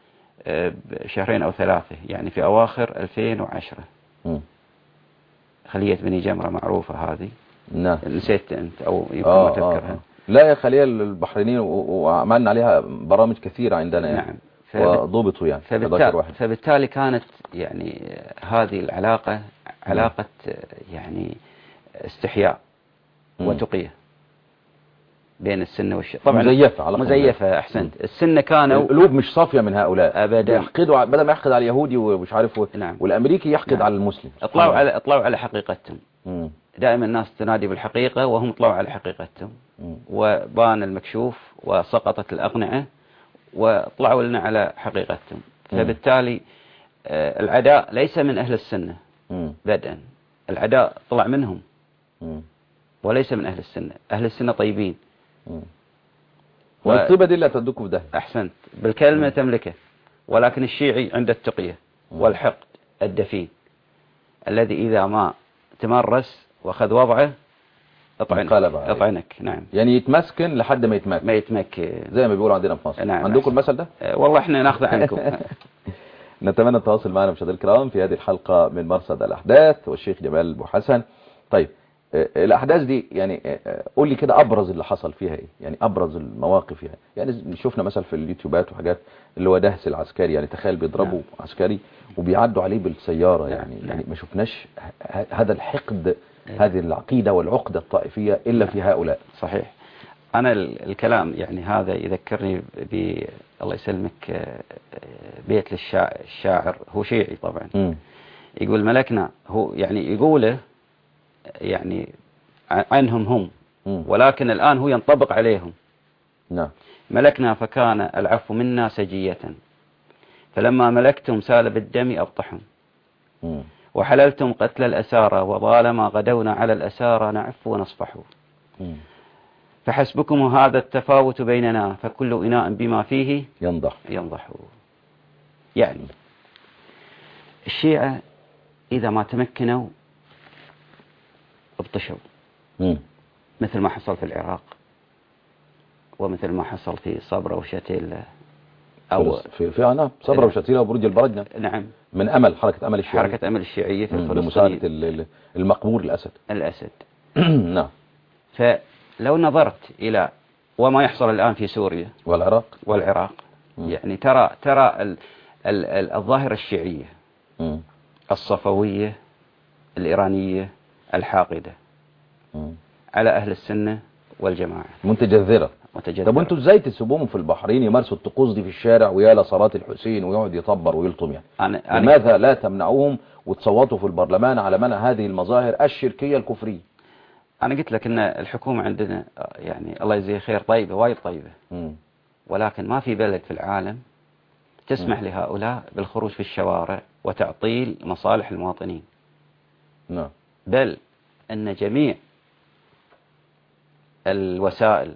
بشهرين أو ثلاثة، يعني في أواخر ألفين وعشرة. م. خلية بني جمرة معروفة هذه. نعم. نسيت أنت أو يمكن آه ما تذكرها. آه. لا يا خلية البحرينيين وعملنا عليها برامج كثيرة عندنا يعني. نعم. وضبطوا يعني فبالتالي, فبالتالي كانت يعني هذه العلاقة علاقة يعني استحياء م. وتقية بين السنة والشيعة. طبعا مزيفة على مزيفة أحسنت. م. السنة كانوا القلوب مش صافية من هؤلاء أبدا. يحقدوا بدل ما يحقد على اليهودي ومش عارف نعم. والأمريكي يحقد نعم. على المسلم. اطلعوا على اطلعوا على حقيقتهم. م. دائما الناس تنادي بالحقيقة وهم طلعوا على حقيقتهم. م. وبان المكشوف وسقطت الأقنعة وطلعوا لنا على حقيقتهم. فبالتالي آه العداء ليس من أهل السنة بدءا، العداء طلع منهم م. وليس من أهل السنة. أهل السنة طيبين والطيبة دي اللي تدك في ده. أحسنت بالكلمة م. تملكه. ولكن الشيعي عند التقية م. والحقد الدفين الذي إذا ما تمرس وأخذ وضعه اطعنك اطعنك. نعم. يعني يتمسكن لحد ما يتمكن ما يتمكن زي ما بيقولوا عندنا في مصر. نعم. عندكم المثل ده؟ والله احنا ناخذ عنكم. نتمنى التواصل معنا مشاهدينا الكرام في هذه الحلقة من مرصد الأحداث والشيخ جمال أبو حسن. طيب الأحداث دي يعني قول لي كده أبرز اللي حصل فيها إيه؟ يعني أبرز المواقف فيها. يعني شفنا مثلا في اليوتيوبات وحاجات اللي هو دهس العسكري، يعني تخيل بيضربوا نعم. عسكري وبيعدوا عليه بالسيارة. نعم. يعني نعم. يعني ما شفناش هذا الحقد، هذه العقيدة والعقدة الطائفية إلا في هؤلاء. صحيح. أنا الكلام يعني هذا يذكرني ب الله يسلمك بيت للشاعر، هو شيعي طبعا. م. يقول ملكنا، هو يعني يقوله يعني عنهم هم م. ولكن الآن هو ينطبق عليهم. نعم. ملكنا فكان العفو منا سجية، فلما ملكتم سال بالدم أبطحهم. م. وحللتم قتل الأسارى، وطالما غدونا على الأسارى نعف ونصفح. م. فحسبكم هذا التفاوت بيننا، فكل إناء بما فيه ينضح ينضح. يعني الشيعة إذا ما تمكنوا ابطشوا، م. مثل ما حصل في العراق ومثل ما حصل في صبرا وشتيلة أو في في أنا صبرا وشتيلة وبرج البرجنة. نعم. من أمل حركة أمل الشيعية حركة أمل الشيعية في الفلسطين بمساعدة المقبور الأسد الأسد. نعم. فلو نظرت إلى وما يحصل الآن في سوريا والعراق والعراق م. يعني ترى ترى ال ال ال الظاهرة الشيعية م. الصفوية الإيرانية الحاقدة م. على أهل السنة والجماعة متجذرة. متجذرة. طب وانتوا ازاي تسيبوهم في البحرين يمارسوا الطقوس دي في الشارع ويا لصلاة الحسين ويقعد يطبر ويلطم يعني؟ أنا لماذا لا تمنعوهم وتصوتوا في البرلمان على منع هذه المظاهر الشركية الكفرية؟ أنا قلت لك أن الحكومة عندنا يعني الله يجزيه خير طيبة وايد طيبة م. ولكن ما في بلد في العالم تسمح م. لهؤلاء بالخروج في الشوارع وتعطيل مصالح المواطنين. نعم. بل أن جميع الوسائل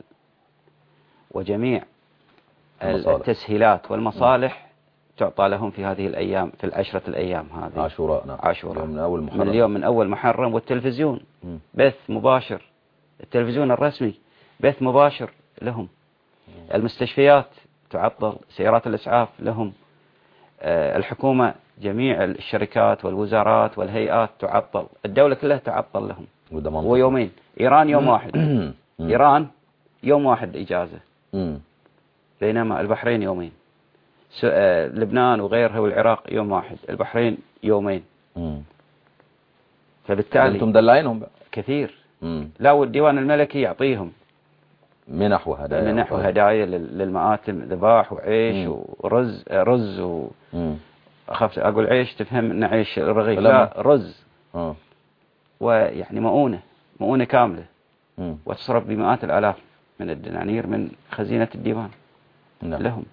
وجميع المصالح. التسهيلات والمصالح تعطى لهم في هذه الأيام، في العشرة الأيام هذه. عاشوراء. نعم. عاشوراء من أول محرم. من اليوم من أول محرم. والتلفزيون م. بث مباشر، التلفزيون الرسمي بث مباشر لهم. م. المستشفيات تعطل، سيارات الإسعاف لهم. آه الحكومة جميع الشركات والوزارات والهيئات تعطل، الدولة كلها تعطل لهم. ويومين. إيران يوم واحد. إيران يوم واحد إجازة. م. بينما البحرين يومين. لبنان وغيرها والعراق يوم واحد، البحرين يومين. مم. فبالتالي انتم مدلعينهم بقى كثير. مم. لا، والديوان الملكي يعطيهم منح وهدايا منح وهدايا للمآتم، ذباح وعيش. مم. ورز رز و أخاف أقول عيش تفهم إن عيش رغيف، لا رز. مم. ويعني مؤونة مؤونة كاملة. مم. وتصرف بمئات الآلاف من الدنانير من خزينة الديوان. نعم. لهم.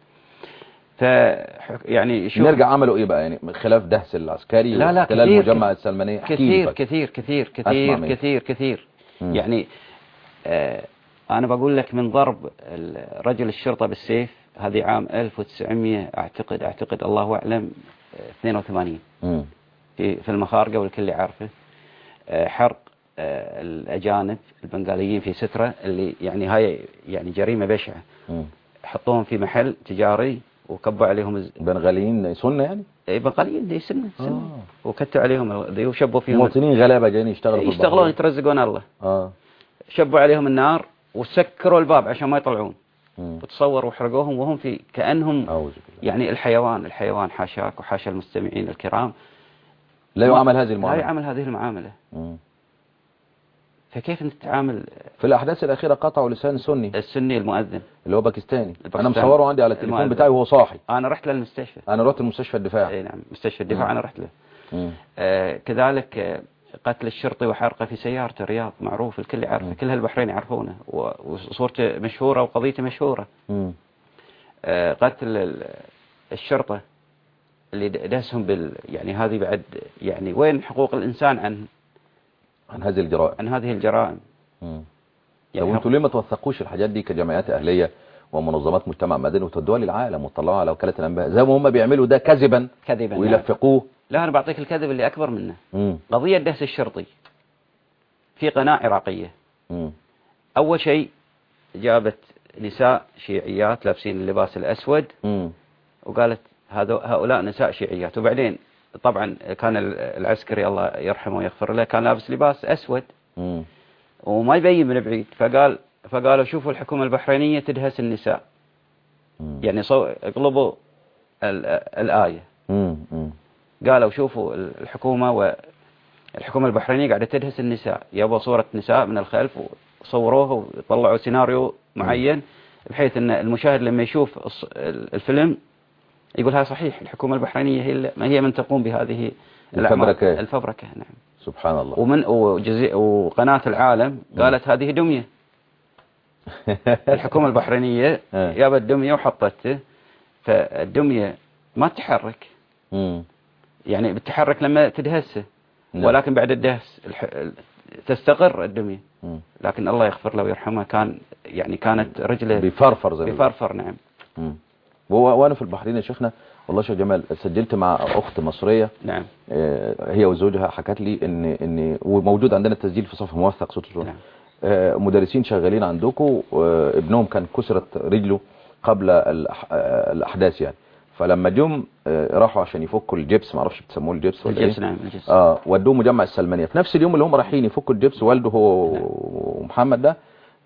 ف يعني شوف نرجع عملوا ايه بقى يعني خلاف دهس العسكري لا لا واحتلال المجمع السلمانية؟ كثير كثير كثير كثير كثير كثير مم. يعني آه انا بقول لك من ضرب رجل الشرطة بالسيف، هذه عام ألف وتسعمئة اعتقد اعتقد الله اعلم اثنين وثمانين مم. في في المخارقة والكل يعرفه. آه حرق آه الاجانب البنغاليين في سترة، اللي يعني هاي يعني جريمة بشعة. مم. حطوهم في محل تجاري وكبوا عليهم الز... بنغاليين سنة يعني؟ اي بنغاليين دي سنة سنة. آه. وكتوا عليهم ذي وشبوا فيهم مواطنين غلابة جايين يشتغلوا في البحر، يشتغلون يترزقون الله. اه شبوا عليهم النار وسكروا الباب عشان ما يطلعون. مم. وتصور وحرقوهم وهم في كأنهم يعني الحيوان الحيوان حاشاك وحاشا المستمعين الكرام. لا يعامل هذه المعاملة. لا يعامل هذه المعاملة. مم. فكيف انت تتعامل؟ في الاحداث الاخيره قطعوا لسان سني السني المؤذن اللي هو باكستاني. انا مصوره عندي على التليفون بتاعي وهو صاحي. انا رحت للمستشفى. انا رحت لمستشفى الدفاع. اي نعم مستشفى الدفاع. مم. انا رحت له. آه كذلك آه قتل الشرطي وحرقه في سيارته الرياض، معروف الكل يعرفه، كل هالبحرين يعرفونه وصورته مشهوره وقضيته مشهوره. آه قتل الشرطه اللي داسهم بال يعني هذه بعد يعني وين حقوق الانسان عن عن هذه الجرائم عن هذه الجرائم. امم يعني طب انتوا ليه ما توثقوش الحاجات دي كجمعيات اهليه ومنظمات مجتمع مدني وتدوها للعالم وتطلعوها على وكاله الانباء زي ما هم بيعملوا ده كذبا كذبا ويلفقوه؟ يعني. لا انا بعطيك الكذب اللي اكبر منه. مم. قضيه دهس الشرطي في قناه عراقيه. مم. اول شيء جابت نساء شيعيات لابسين اللباس الاسود. مم. وقالت هؤلاء نساء شيعيات. وبعدين طبعا كان العسكري الله يرحمه ويغفر له كان لابس لباس أسود. مم. وما يبين من بعيد، فقال فقالوا شوفوا الحكومة البحرينية تدهس النساء. مم. يعني صو... اقلبوا الآية. مم. مم. قالوا شوفوا الحكومة والحكومة البحرينية قاعدة تدهس النساء، يابوا صورة نساء من الخلف وصوروها وطلعوا سيناريو معين. مم. بحيث ان المشاهد لما يشوف الفيلم يقول ها صحيح الحكومة البحرينية هي ما هي من تقوم بهذه الفبركة. الفبركة. نعم سبحان الله. ومن وجزء وقناة العالم قالت م. هذه دمية. الحكومة البحرينية جابت دمية وحطته، فالدمية ما تتحرك. م. يعني بتتحرك لما تدهسه. لا. ولكن بعد الدهس الح... تستقر الدمية. م. لكن الله يغفر له ويرحمه كان يعني كانت رجله بفرفر زي بفرفر. نعم. م. وانا في البحرين يا شيخنا والله شيخ جمال سجلت مع اخت مصريه. نعم. هي وزوجها حكت لي ان ان وموجود عندنا التسجيل في صفحه موثق صوت الصوره. نعم. مدرسين شغالين عندكم ابنهم كان كسرت رجله قبل الاحداث يعني، فلما جم راحوا عشان يفكوا الجبس، ما اعرفش بتسموه الجبس ولا الجبس. ايه. نعم الجبس. اه ودوه مجمع السلمانيه في نفس اليوم اللي هم رايحين يفكوا الجبس. والده هو نعم. ومحمد ده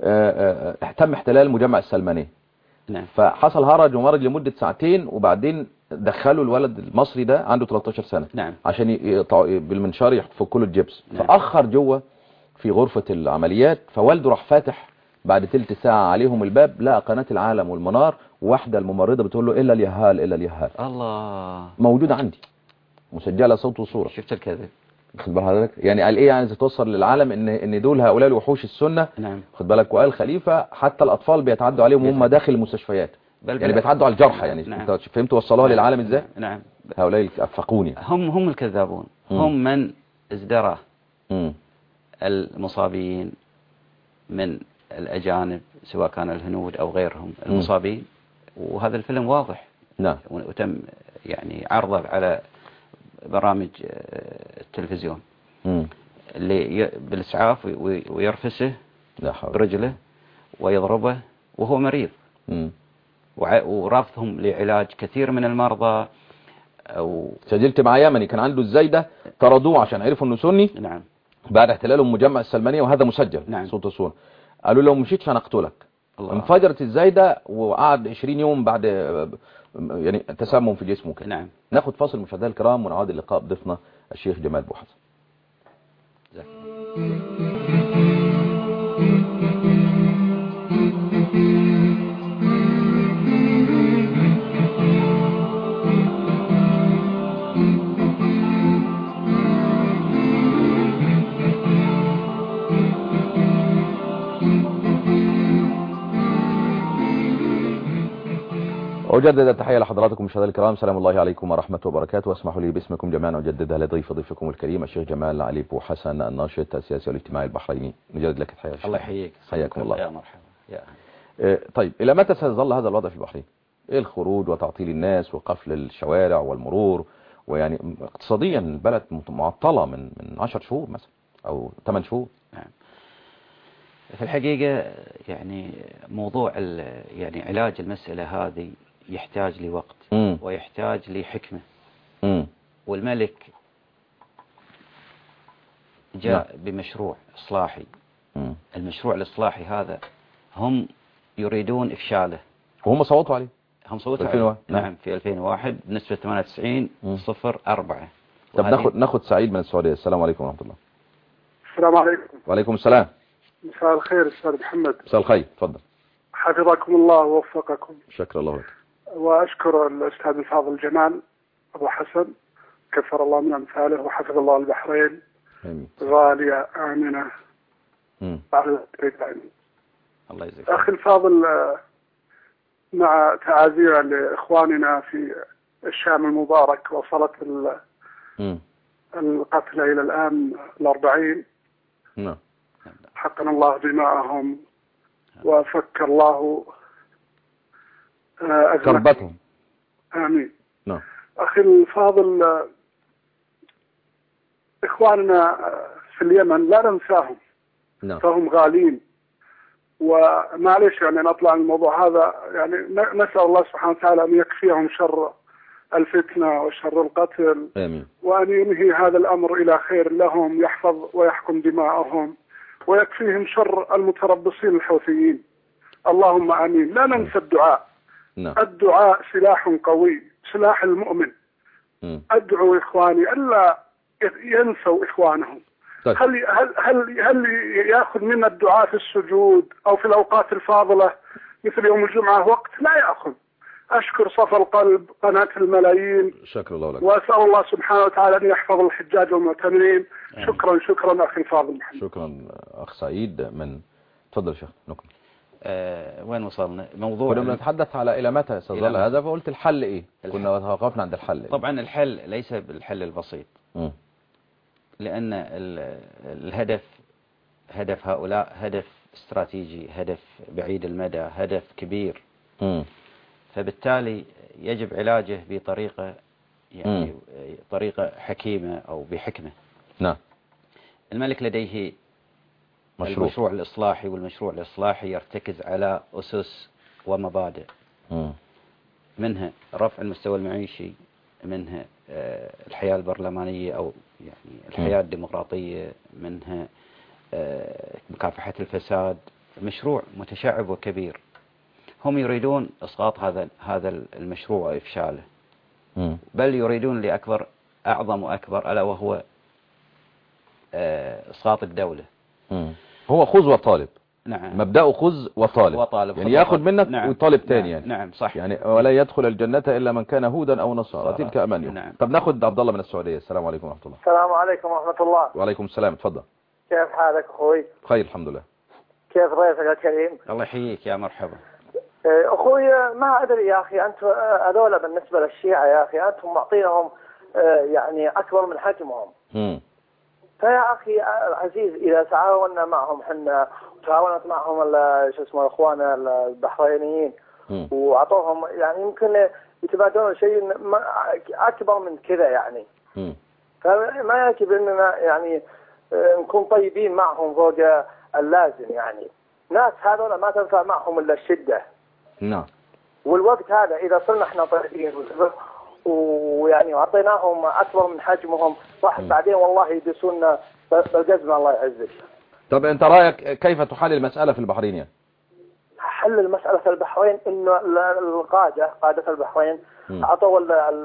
تم احتلال مجمع السلمانيه. نعم. فحصل هرج ومرج لمدة ساعتين، وبعدين دخلوا الولد المصري ده عنده ثلاثة عشر سنة. نعم. عشان يقطعوا بالمنشار يفكوا له الجبس. نعم. فأخر جوه في غرفة العمليات، فوالده راح فاتح بعد تلت ساعة عليهم الباب، لقى قناة العالم والمنار، واحدة الممرضة بتقول له إلا اليهال إلا اليهال. الله. موجودة عندي مسجلة صوت وصورة. شفت الكذب. خد بال حضرتك يعني قال ايه يعني توصل للعالم ان ان دول هؤلاء الوحوش السنه. نعم. خد بالك. وقال خليفه حتى الاطفال بيتعدوا عليهم وهم داخل المستشفيات، يعني بيتعدوا على الجرحى. يعني نعم. انت فهمت وصلوها نعم. للعالم ازاي؟ نعم. هؤلاء الافقون يعني. هم هم الكذابون. هم من ازدرى المصابين من الأجانب سواء كان الهنود أو غيرهم المصابين، وهذا الفيلم واضح. نعم. وتم يعني عرضه على برامج التلفزيون مم. اللي بالإسعاف ويرفسه برجله ويضربه وهو مريض. مم. ورافضهم لعلاج كثير من المرضى. أو سجلت مع يمني كان عنده الزايدة، طردوه عشان عرفوا انه سني. نعم. بعد احتلالهم مجمع السلمانية، وهذا مسجل. نعم. صوت الصورة. قالوا لو مشيتش هنقتلك. انفجرت الزايدة وقعد عشرين يوم بعد يعني تسمم في جسمه كده. نعم. ناخد فاصل مشاهدينا الكرام ونعود اللقاء بضيفنا الشيخ جمال بوحسن. أجدد التحية لحضراتكم مشاهدينا الكرام، سلام الله عليكم ورحمة وبركاته. واسمحوا لي باسمكم جميعا أجددها لضيف ضيفكم الكريم الشيخ جمال علي بوحسن، الناشط السياسي والاجتماعي البحريني. نجدد لك التحية. الله يحييك. حياكم الله. يا مرحبا. يا أهلا. طيب إلى متى سيظل هذا الوضع في البحرين؟ إيه الخروج وتعطيل الناس وقفل الشوارع والمرور، ويعني اقتصاديا البلد معطلة من من عشر شهور مثلا أو ثمان شهور. نعم. في الحقيقة يعني موضوع يعني علاج المسألة هذه يحتاج لوقت مم. ويحتاج لحكمة. مم. والملك جاء نعم. بمشروع إصلاحي. مم. المشروع الإصلاحي هذا هم يريدون إفشاله، وهم صوتوا عليه. هم صوتوا عليه. نعم. نعم. نعم في ألفين وواحد بنسبة ثمانية وتسعين صفر أربعة. طب ناخد ناخد سعيد من السعودية. السلام عليكم ورحمة الله. السلام عليكم. وعليكم السلام. مساء الخير أستاذ محمد. مساء الخير، تفضل. حفظكم الله ووفقكم. شكرا الله لك. وأشكر الأستاذ الفاضل جمال أبو حسن، كثر الله من أمثاله، وحفظ الله البحرين. آمين. غالية آمنة. امم الله يجزيك. أخي الفاضل، مع تعازينا لإخواننا في الشام المبارك، وصلت القتلى إلى الآن الأربعين. نعم. حقن الله دماءهم وفك الله كربتهم. آمين. نعم. أخي الفاضل، إخواننا في اليمن لا ننساهم. نعم. فهم غالين، ومعلش يعني نطلع من الموضوع هذا، يعني نسأل الله سبحانه وتعالى أن يكفيهم شر الفتنة وشر القتل. آمين. وأن ينهي هذا الأمر إلى خير لهم، يحفظ ويحكم دماءهم ويكفيهم شر المتربصين الحوثيين. اللهم آمين. لا ننسى الدعاء. نعم. الدعاء سلاح قوي، سلاح المؤمن. م. أدعو إخواني ألا ينسوا إخوانهم. طيب. هل هل هل هل يأخذ منا الدعاء في السجود أو في الأوقات الفاضلة مثل يوم الجمعة وقت؟ لا يأخذ. أشكر صفى القلب قناة الملايين. شكرا الله لك. وأسأل الله سبحانه وتعالى أن يحفظ الحجاج والمعتمرين. شكرا شكرا أخي الفاضل محمد. شكرا أخ سعيد. من تفضل شيخ نكمل. أه وين وصلنا؟ موضوع كنا بنتحدث على إلى متى سيظل هذا، فقلت الحل إيه؟ الحل. كنا توقفنا عند الحل إيه؟ طبعا الحل ليس بالحل البسيط. م. لأن الهدف هدف هؤلاء هدف استراتيجي، هدف بعيد المدى، هدف كبير. م. فبالتالي يجب علاجه بطريقة يعني م. طريقة حكيمة أو بحكمة. نعم. الملك لديه مشروع. المشروع الإصلاحي، والمشروع الإصلاحي يرتكز على أسس ومبادئ. م. منها رفع المستوى المعيشي، منها الحياة البرلمانية أو يعني الحياة الديمقراطية، منها مكافحة الفساد. مشروع متشعب وكبير. هم يريدون إسقاط هذا هذا المشروع وإفشاله. م. بل يريدون لأكبر أعظم وأكبر، ألا وهو إسقاط الدولة. م. هو خذ وطالب. نعم. مبدأه خذ وطالب. وطالب يعني ياخذ منك نعم. ويطالب تاني. نعم. يعني نعم صح. يعني ولا يدخل الجنة إلا من كان هودا أو نصارى، تلك أمانيهم. نعم. طب ناخذ عبد الله من السعودية. السلام عليكم ورحمة الله. السلام عليكم ورحمة الله. وعليكم السلام. تفضل. كيف حالك أخوي؟ خير الحمد لله. كيف ضيفك الكريم؟ الله يحييك يا مرحبا. أخوي ما أدري يا أخي، أنتم هذول بالنسبة للشيعة يا أخي أنتم معطينهم يعني أكبر من حجمهم. امم فيا أخي العزيز إذا تعاوننا معهم حنا وتعاونت معهم شو اسمه الإخوان البحرينيين وعطوهم يعني يمكن يتبادلون شيء أكبر من كذا يعني. م. فما يجب أننا يعني نكون طيبين معهم فوق اللازم يعني. ناس هذول ما تنفع معهم إلا الشدة. نعم. والوقت هذا إذا صرنا احنا طيبين ويعني وعطيناهم أكبر من حجمهم راح بعدين والله يدسونا بالجزمة الله يعزك. طب أنت رأيك كيف تحل المسألة في البحرين يعني؟ حل المسألة في البحرين إنه القادة قادة البحرين عطوا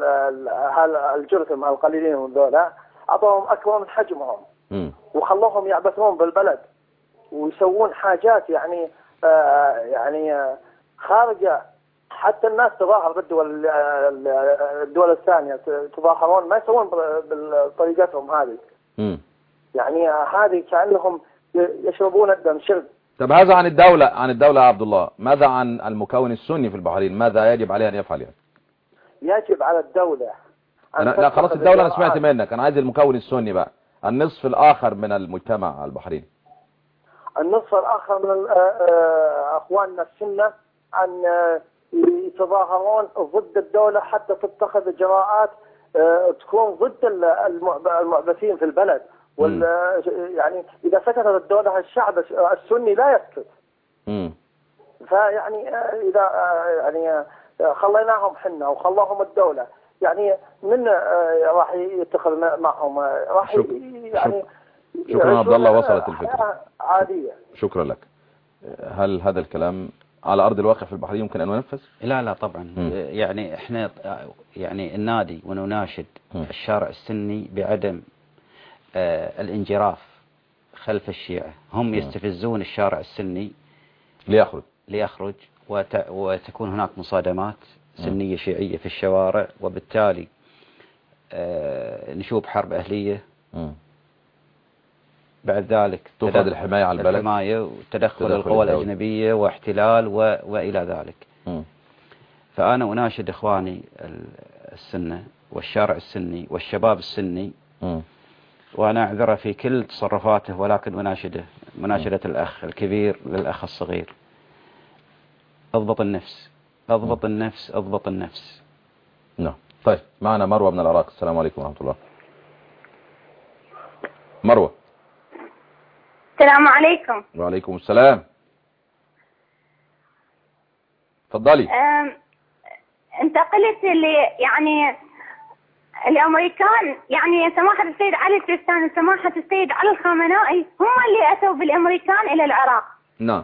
الجرثم القليلين من ذولا عطوهم أكبر من حجمهم م. وخلوهم يعبثون بالبلد ويسوون حاجات يعني آه يعني آه خارجة حتى الناس تظاهر بالدول الدول الثانية تظاهرون ما يسوون بطريقتهم هذه م. يعني هذه كأنهم يشربون الدم شرب. طب هذا عن الدولة عن الدولة يا عبد الله، ماذا عن المكون السني في البحرين؟ ماذا يجب عليه أن يفعل يعني؟ يجب على الدولة أنا لا خلاص الدولة أنا سمعت منك، أنا عايز المكون السني بقى، النصف الآخر من المجتمع البحريني. النصف الآخر من أخواننا السنة أن يتظاهرون ضد الدولة حتى تتخذ إجراءات تكون ضد المعبثين في البلد. وال يعني إذا سكتت الدولة الشعب السني لا يسكت. امم فيعني إذا يعني خليناهم حنا وخلاهم الدولة يعني من راح يتخذ معهم راح يعني شكرا عبد الله وصلت الفكرة عادية. شكرا لك. هل هذا الكلام على أرض الواقع في البحرين يمكن أن ينفذ؟ لا لا طبعا. م. يعني احنا يعني النادي ونناشد م. الشارع السني بعدم آه الانجراف خلف الشيعة. هم يستفزون الشارع السني ليخرج ليخرج وت... وتكون هناك مصادمات سنية شيعية في الشوارع، وبالتالي آه نشوب حرب أهلية. م. بعد ذلك تفرض الحماية على البلد، الحماية وتدخل القوى الأجنبية واحتلال و... وإلى ذلك. م. فأنا أناشد إخواني السنة والشارع السني والشباب السني، م. وأنا أعذره في كل تصرفاته، ولكن أناشده مناشدة الأخ الكبير للأخ الصغير: اضبط النفس اضبط النفس اضبط النفس. نعم. طيب معنا مروة من العراق. السلام عليكم ورحمة الله. مروة. السلام عليكم. وعليكم السلام. تفضلي. انت قلت اللي يعني الامريكان يعني سماحة السيد علي السيستاني وسماحة السيد علي الخامنائي هم اللي اتوا بالامريكان الى العراق. نعم.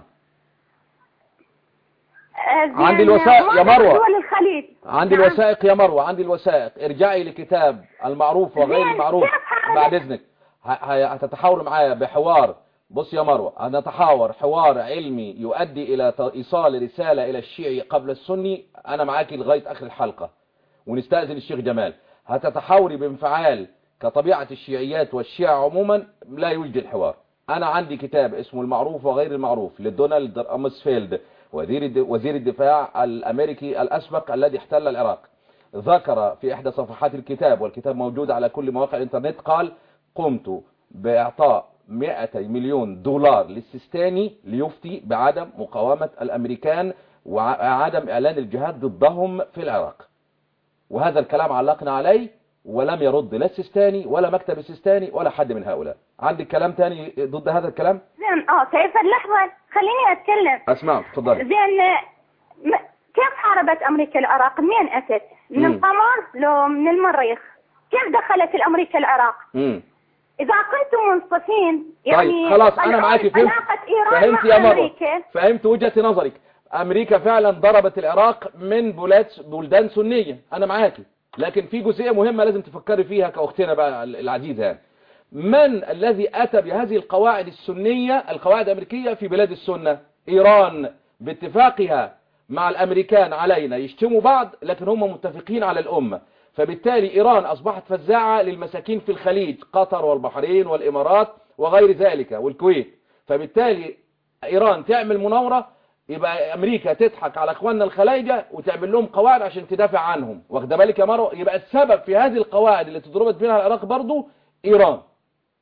عندي الوثائق يا مروة، عندي الوثائق يا مروة، عندي الوثائق. ارجعي لكتاب المعروف وغير المعروف بعد اذنك. هتتحاور معايا بحوار. بص يا مروة، هنتحاور حوار علمي يؤدي الى ايصال رسالة الى الشيعي قبل السني. انا معاكي لغاية اخر الحلقة ونستأذن الشيخ جمال. هتتحاوري بانفعال كطبيعة الشيعيات والشيعة عموما، لا يوجد الحوار. انا عندي كتاب اسمه المعروف وغير المعروف لدونالد رامسفيلد وزير وزير الدفاع الامريكي الاسبق الذي احتل العراق. ذكر في احدى صفحات الكتاب، والكتاب موجود على كل مواقع الانترنت، قال: قمت باعطاء مئتي مليون دولار للسيستاني ليفتي بعدم مقاومة الامريكان وعدم اعلان الجهاد ضدهم في العراق. وهذا الكلام علقنا عليه ولم يرد لا السيستاني ولا مكتب السيستاني ولا حد من هؤلاء. عندك كلام تاني ضد هذا الكلام؟ زين اه كيف اللحظة خليني اتكلم. اسمع تفضلي. زين م... كيف حاربت امريكا العراق؟ منين اتت؟ من مم. القمر لو من المريخ؟ كيف دخلت الامريكا العراق؟ مم. اذا كنتم منصفين يعني طيب خلاص انا معاكي. فهمت فهمت يا مروة، فهمت وجهة نظرك. امريكا فعلا ضربت العراق من بلاد بلدان سنية، انا معاكي، لكن في جزئية مهمة لازم تفكري فيها كأختنا بقى العزيزة يعني. من الذي أتى بهذه القواعد السنية القواعد الأمريكية في بلاد السنة؟ إيران باتفاقها مع الأمريكان علينا يشتموا بعض، لكن هم متفقين على الأمة. فبالتالي إيران أصبحت فزاعة للمساكين في الخليج، قطر والبحرين والإمارات وغير ذلك والكويت. فبالتالي إيران تعمل مناورة، يبقى امريكا تضحك على اخواننا الخلايجه وتعمل لهم قواعد عشان تدافع عنهم. واخده بالك يا مروه؟ يبقى السبب في هذه القواعد اللي تضربت بينها العراق برضو ايران.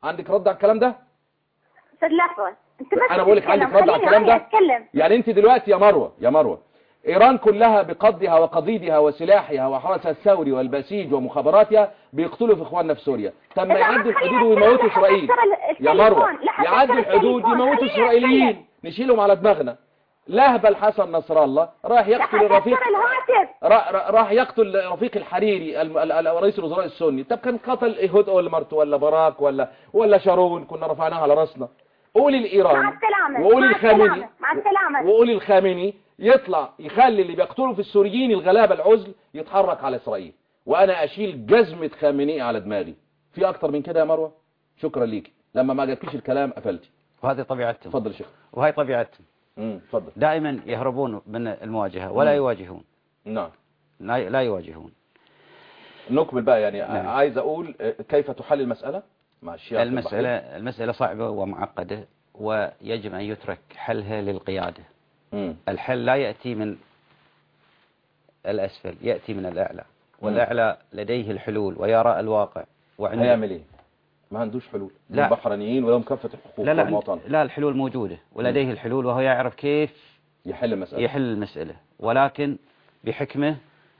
عندك رد على الكلام ده؟ استاذ لحظه، انت بس انا بقول لك عندك تتكلم، رد على خليني الكلام ده؟ أتكلم. يعني انت دلوقتي يا مروه يا مروه ايران كلها بقضها وقضيدها وسلاحها وحرسها الثوري والبسيج ومخابراتها بيقتلوا في اخواننا في سوريا. طب ما إذا يعدوا خليني الحدود أتكلم ويموتوا لحد اسرائيل أكسر ال- يا مروه، التليفون، لحد يعدوا أكسر الحدود التليفون، يموتوا خليني اسرائيليين أتكلم. نشيلهم على دماغنا. لهبل حسن نصر الله راح يقتل لحد الرفيق أكسر الهاتف. را- را- راح يقتل رفيق الحريري الم- ال- ال- رئيس الوزراء السني. طب كان قتل ايهود اولمرت ولا باراك ولا ولا شارون كنا رفعناها على راسنا. قولي الايران مع السلامة، وقولي مع الخامني السلامة، مع السلامة. وقولي الخامني يطلع يخلي اللي بيقتلوا في السوريين الغلابه العزل يتحرك على اسرائيل، وانا اشيل جزمه خامنئي على دماغي. في اكتر من كده يا مروه؟ شكرا ليكي. لما ما جاتكيش الكلام قفلتي. وهذه طبيعتهم. اتفضل يا شيخ. وهي طبيعتهم. امم اتفضل. دائما يهربون من المواجهة ولا مم. يواجهون. نعم. لا لا يواجهون. نكمل بقى يعني. نعم. عايز اقول كيف تحل المساله مع الشيعة؟ المسألة المسألة صعبة ومعقدة، ويجب أن يترك حلها للقيادة. مم. الحل لا يأتي من الأسفل، يأتي من الأعلى، والأعلى لديه الحلول ويرى الواقع. وعنده هيعمل ايه؟ ما عندوش حلول. لا. البحرينيين ولهم كافة الحقوق لا لا والمواطنة. لا الحلول موجودة ولديه الحلول، وهو يعرف كيف يحل المسألة. يحل المسألة، ولكن بحكمة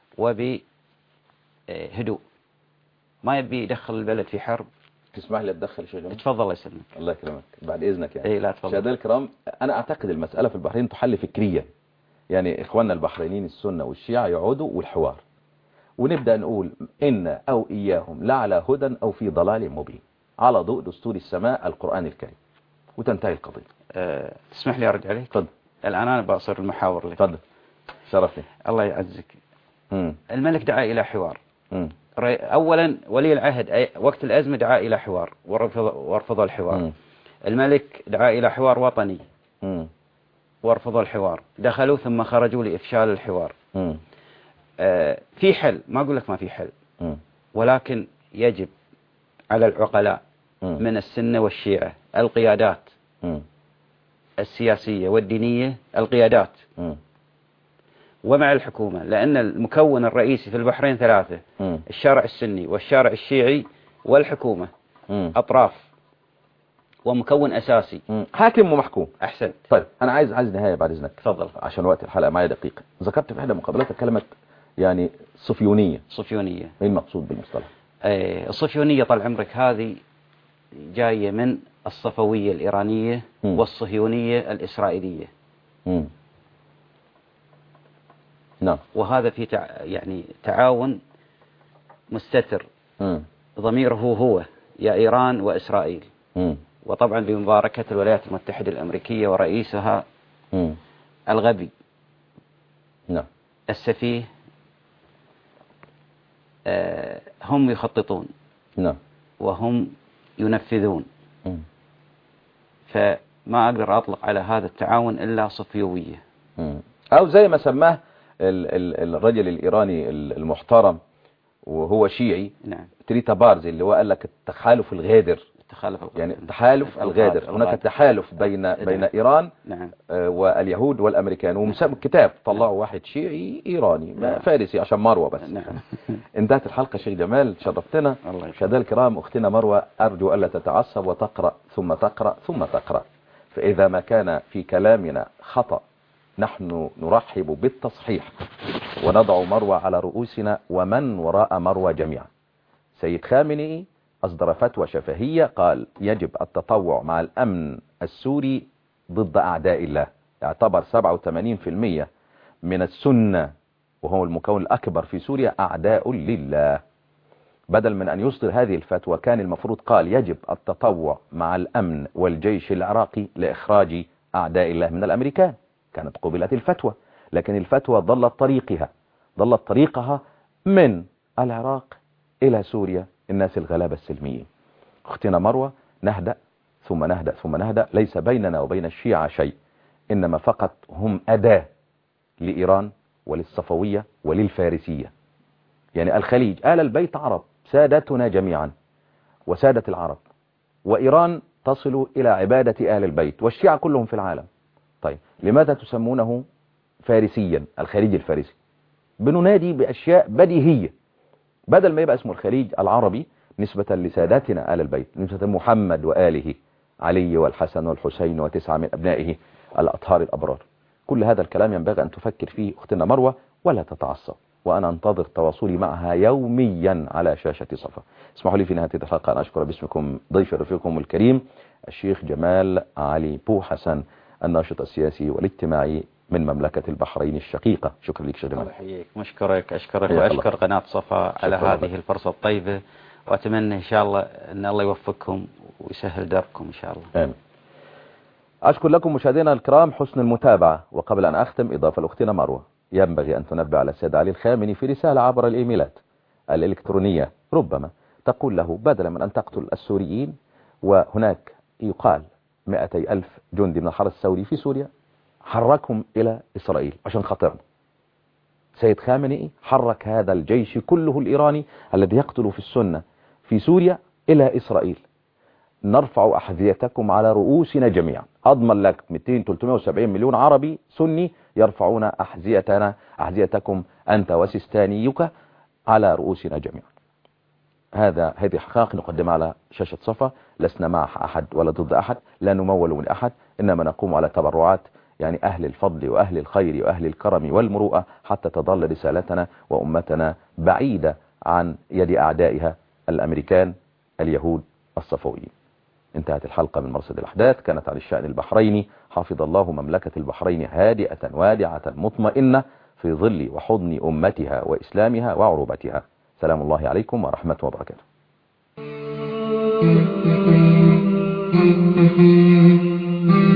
وبهدوء. ما يبي يدخل البلد في حرب. تسمح لي اتدخل شيء جميل؟ تفضل الله يسلمك. الله يكرمك بعد اذنك يعني. اي لا تفضل. مشاهدينا الكرام، انا اعتقد المسألة في البحرين تحل فكريا. يعني اخواننا البحرينيين السنة والشيعة يقعدوا والحوار، ونبدأ نقول إن أو إياهم لعلى هدى أو في ضلال مبين على ضوء دستور السماء القرآن الكريم، وتنتهي القضية. أه تسمح لي أرد عليك؟ تفضل. الآن أنا بأصر المحاور لك. تفضل. شرفني. الله يعزك. مم. الملك دعا إلى حوار. مم. أولا ولي العهد وقت الأزمة دعا إلى حوار ورفض, ورفض الحوار. مم. الملك دعا إلى حوار وطني مم. ورفض الحوار. دخلوا ثم خرجوا لإفشال الحوار. مم. آه في حل، ما أقول لك ما في حل، مم. ولكن يجب على العقلاء مم. من السنة والشيعة، القيادات مم. السياسية والدينية، القيادات مم. ومع الحكومة، لأن المكون الرئيسي في البحرين ثلاثة: مم. الشارع السني والشارع الشيعي والحكومة. مم. أطراف ومكون أساسي. مم. حاكم ومحكوم. أحسنت. طيب أنا عايز عايز نهاية بعد إذنك. تفضل. عشان وقت الحلقة معايا دقيقة. ذكرت في إحدى مقابلاتك كلمة يعني صفيونية. صفيونية. إيه المقصود بالمصطلح؟ آه الصفيونية طال عمرك هذه جاية من الصفوية الإيرانية مم. والصهيونية الإسرائيلية. مم. نعم. وهذا في تع... يعني تعاون مستتر. مم. ضميره هو يا إيران وإسرائيل. مم. وطبعا بمباركة الولايات المتحدة الأمريكية ورئيسها مم. الغبي نعم. السفيه. آه هم يخططون نعم. وهم ينفذون. مم. فما أقدر أطلق على هذا التعاون إلا صفيوية. مم. أو زي ما سماه ال ال الرجل الإيراني المحترم وهو شيعي. نعم. تريتا بارزي اللي هو قال لك التحالف الغادر. التخالف يعني التحالف الغادر. هناك تحالف بين بين إيران نعم. واليهود والأمريكان. ومسمى الكتاب طلعوا واحد شيعي إيراني نعم. فارسي عشان مروة بس. نعم. انتهت الحلقة شيخ جمال، شرفتنا. مشاهدينا الكرام، أختنا مروة أرجو ألا تتعصب وتقرأ ثم تقرأ ثم تقرأ، فإذا ما كان في كلامنا خطأ نحن نرحب بالتصحيح ونضع مروة على رؤوسنا ومن وراء مروة جميعا. سيد خامنئي أصدر فتوى شفهية قال يجب التطوع مع الأمن السوري ضد أعداء الله. يعتبر سبعة وثمانين بالمئة من السنة وهو المكون الأكبر في سوريا أعداء لله. بدل من أن يصدر هذه الفتوى كان المفروض قال يجب التطوع مع الأمن والجيش العراقي لإخراج أعداء الله من الأمريكان. كانت قبلت الفتوى، لكن الفتوى ضلت طريقها ضلت طريقها من العراق إلى سوريا، الناس الغلابة السلميين. أختنا مروة، نهدأ ثم نهدأ ثم نهدأ. ليس بيننا وبين الشيعة شيء، إنما فقط هم أداة لإيران وللصفوية وللفارسية. يعني الخليج آل البيت عرب سادتنا جميعا وسادة العرب، وإيران تصل إلى عبادة آل البيت، والشيعة كلهم في العالم. طيب لماذا تسمونه فارسيا الخليج الفارسي؟ بننادي بأشياء بديهية. بدل ما يبقى اسمه الخليج العربي نسبة لساداتنا آل البيت، نسبة محمد وآله، علي والحسن والحسين وتسعة من أبنائه الأطهار الأبرار. كل هذا الكلام ينبغي أن تفكر فيه أختنا مروة ولا تتعصب، وأنا أنتظر تواصلي معها يوميا على شاشة صفا. اسمحوا لي في نهاية الحلقة أن أشكر باسمكم ضيف رفيقكم الكريم الشيخ جمال علي بو حسن، الناشط السياسي والاجتماعي من مملكة البحرين الشقيقة. شكرا لك شيخ جمال. مشكورك أشكرك وأشكر قناة صفا على هذه الفرصة الطيبة، وأتمنى إن شاء الله أن الله يوفقكم ويسهل دربكم إن شاء الله. آمين. أشكر لكم مشاهدينا الكرام حسن المتابعة، وقبل أن أختم إضافة لأختنا مروة، ينبغي أن تنبه على السيد علي الخامنئي في رسالة عبر الإيميلات الإلكترونية ربما تقول له بدلا من أن تقتل السوريين، وهناك يقال مئتي ألف جندي من الحرس السوري في سوريا، حركهم إلى إسرائيل عشان خاطرنا. سيد خامنئي حرك هذا الجيش كله الإيراني الذي يقتل في السنة في سوريا إلى إسرائيل. نرفع أحذيتكم على رؤوسنا جميعا. أضمن لك مئتين ثلاثمئة وسبعين مليون عربي سني يرفعون أحذيتنا أحذيتكم أنت وسيستانيك على رؤوسنا جميعا. هذا هذه حقائق نقدمها على شاشة صفا، لسنا مع أحد ولا ضد أحد، لا نمول من أحد، إنما نقوم على تبرعات يعني أهل الفضل وأهل الخير وأهل الكرم والمروءة، حتى تظل رسالتنا وأمتنا بعيدة عن يد أعدائها الأمريكان اليهود الصفويين. انتهت الحلقة من مرصد الأحداث، كانت عن الشأن البحريني. حافظ الله مملكة البحرين هادئة وادعة مطمئنة في ظل وحضن أمتها وإسلامها وعروبتها. سلام الله عليكم ورحمة وبركاته.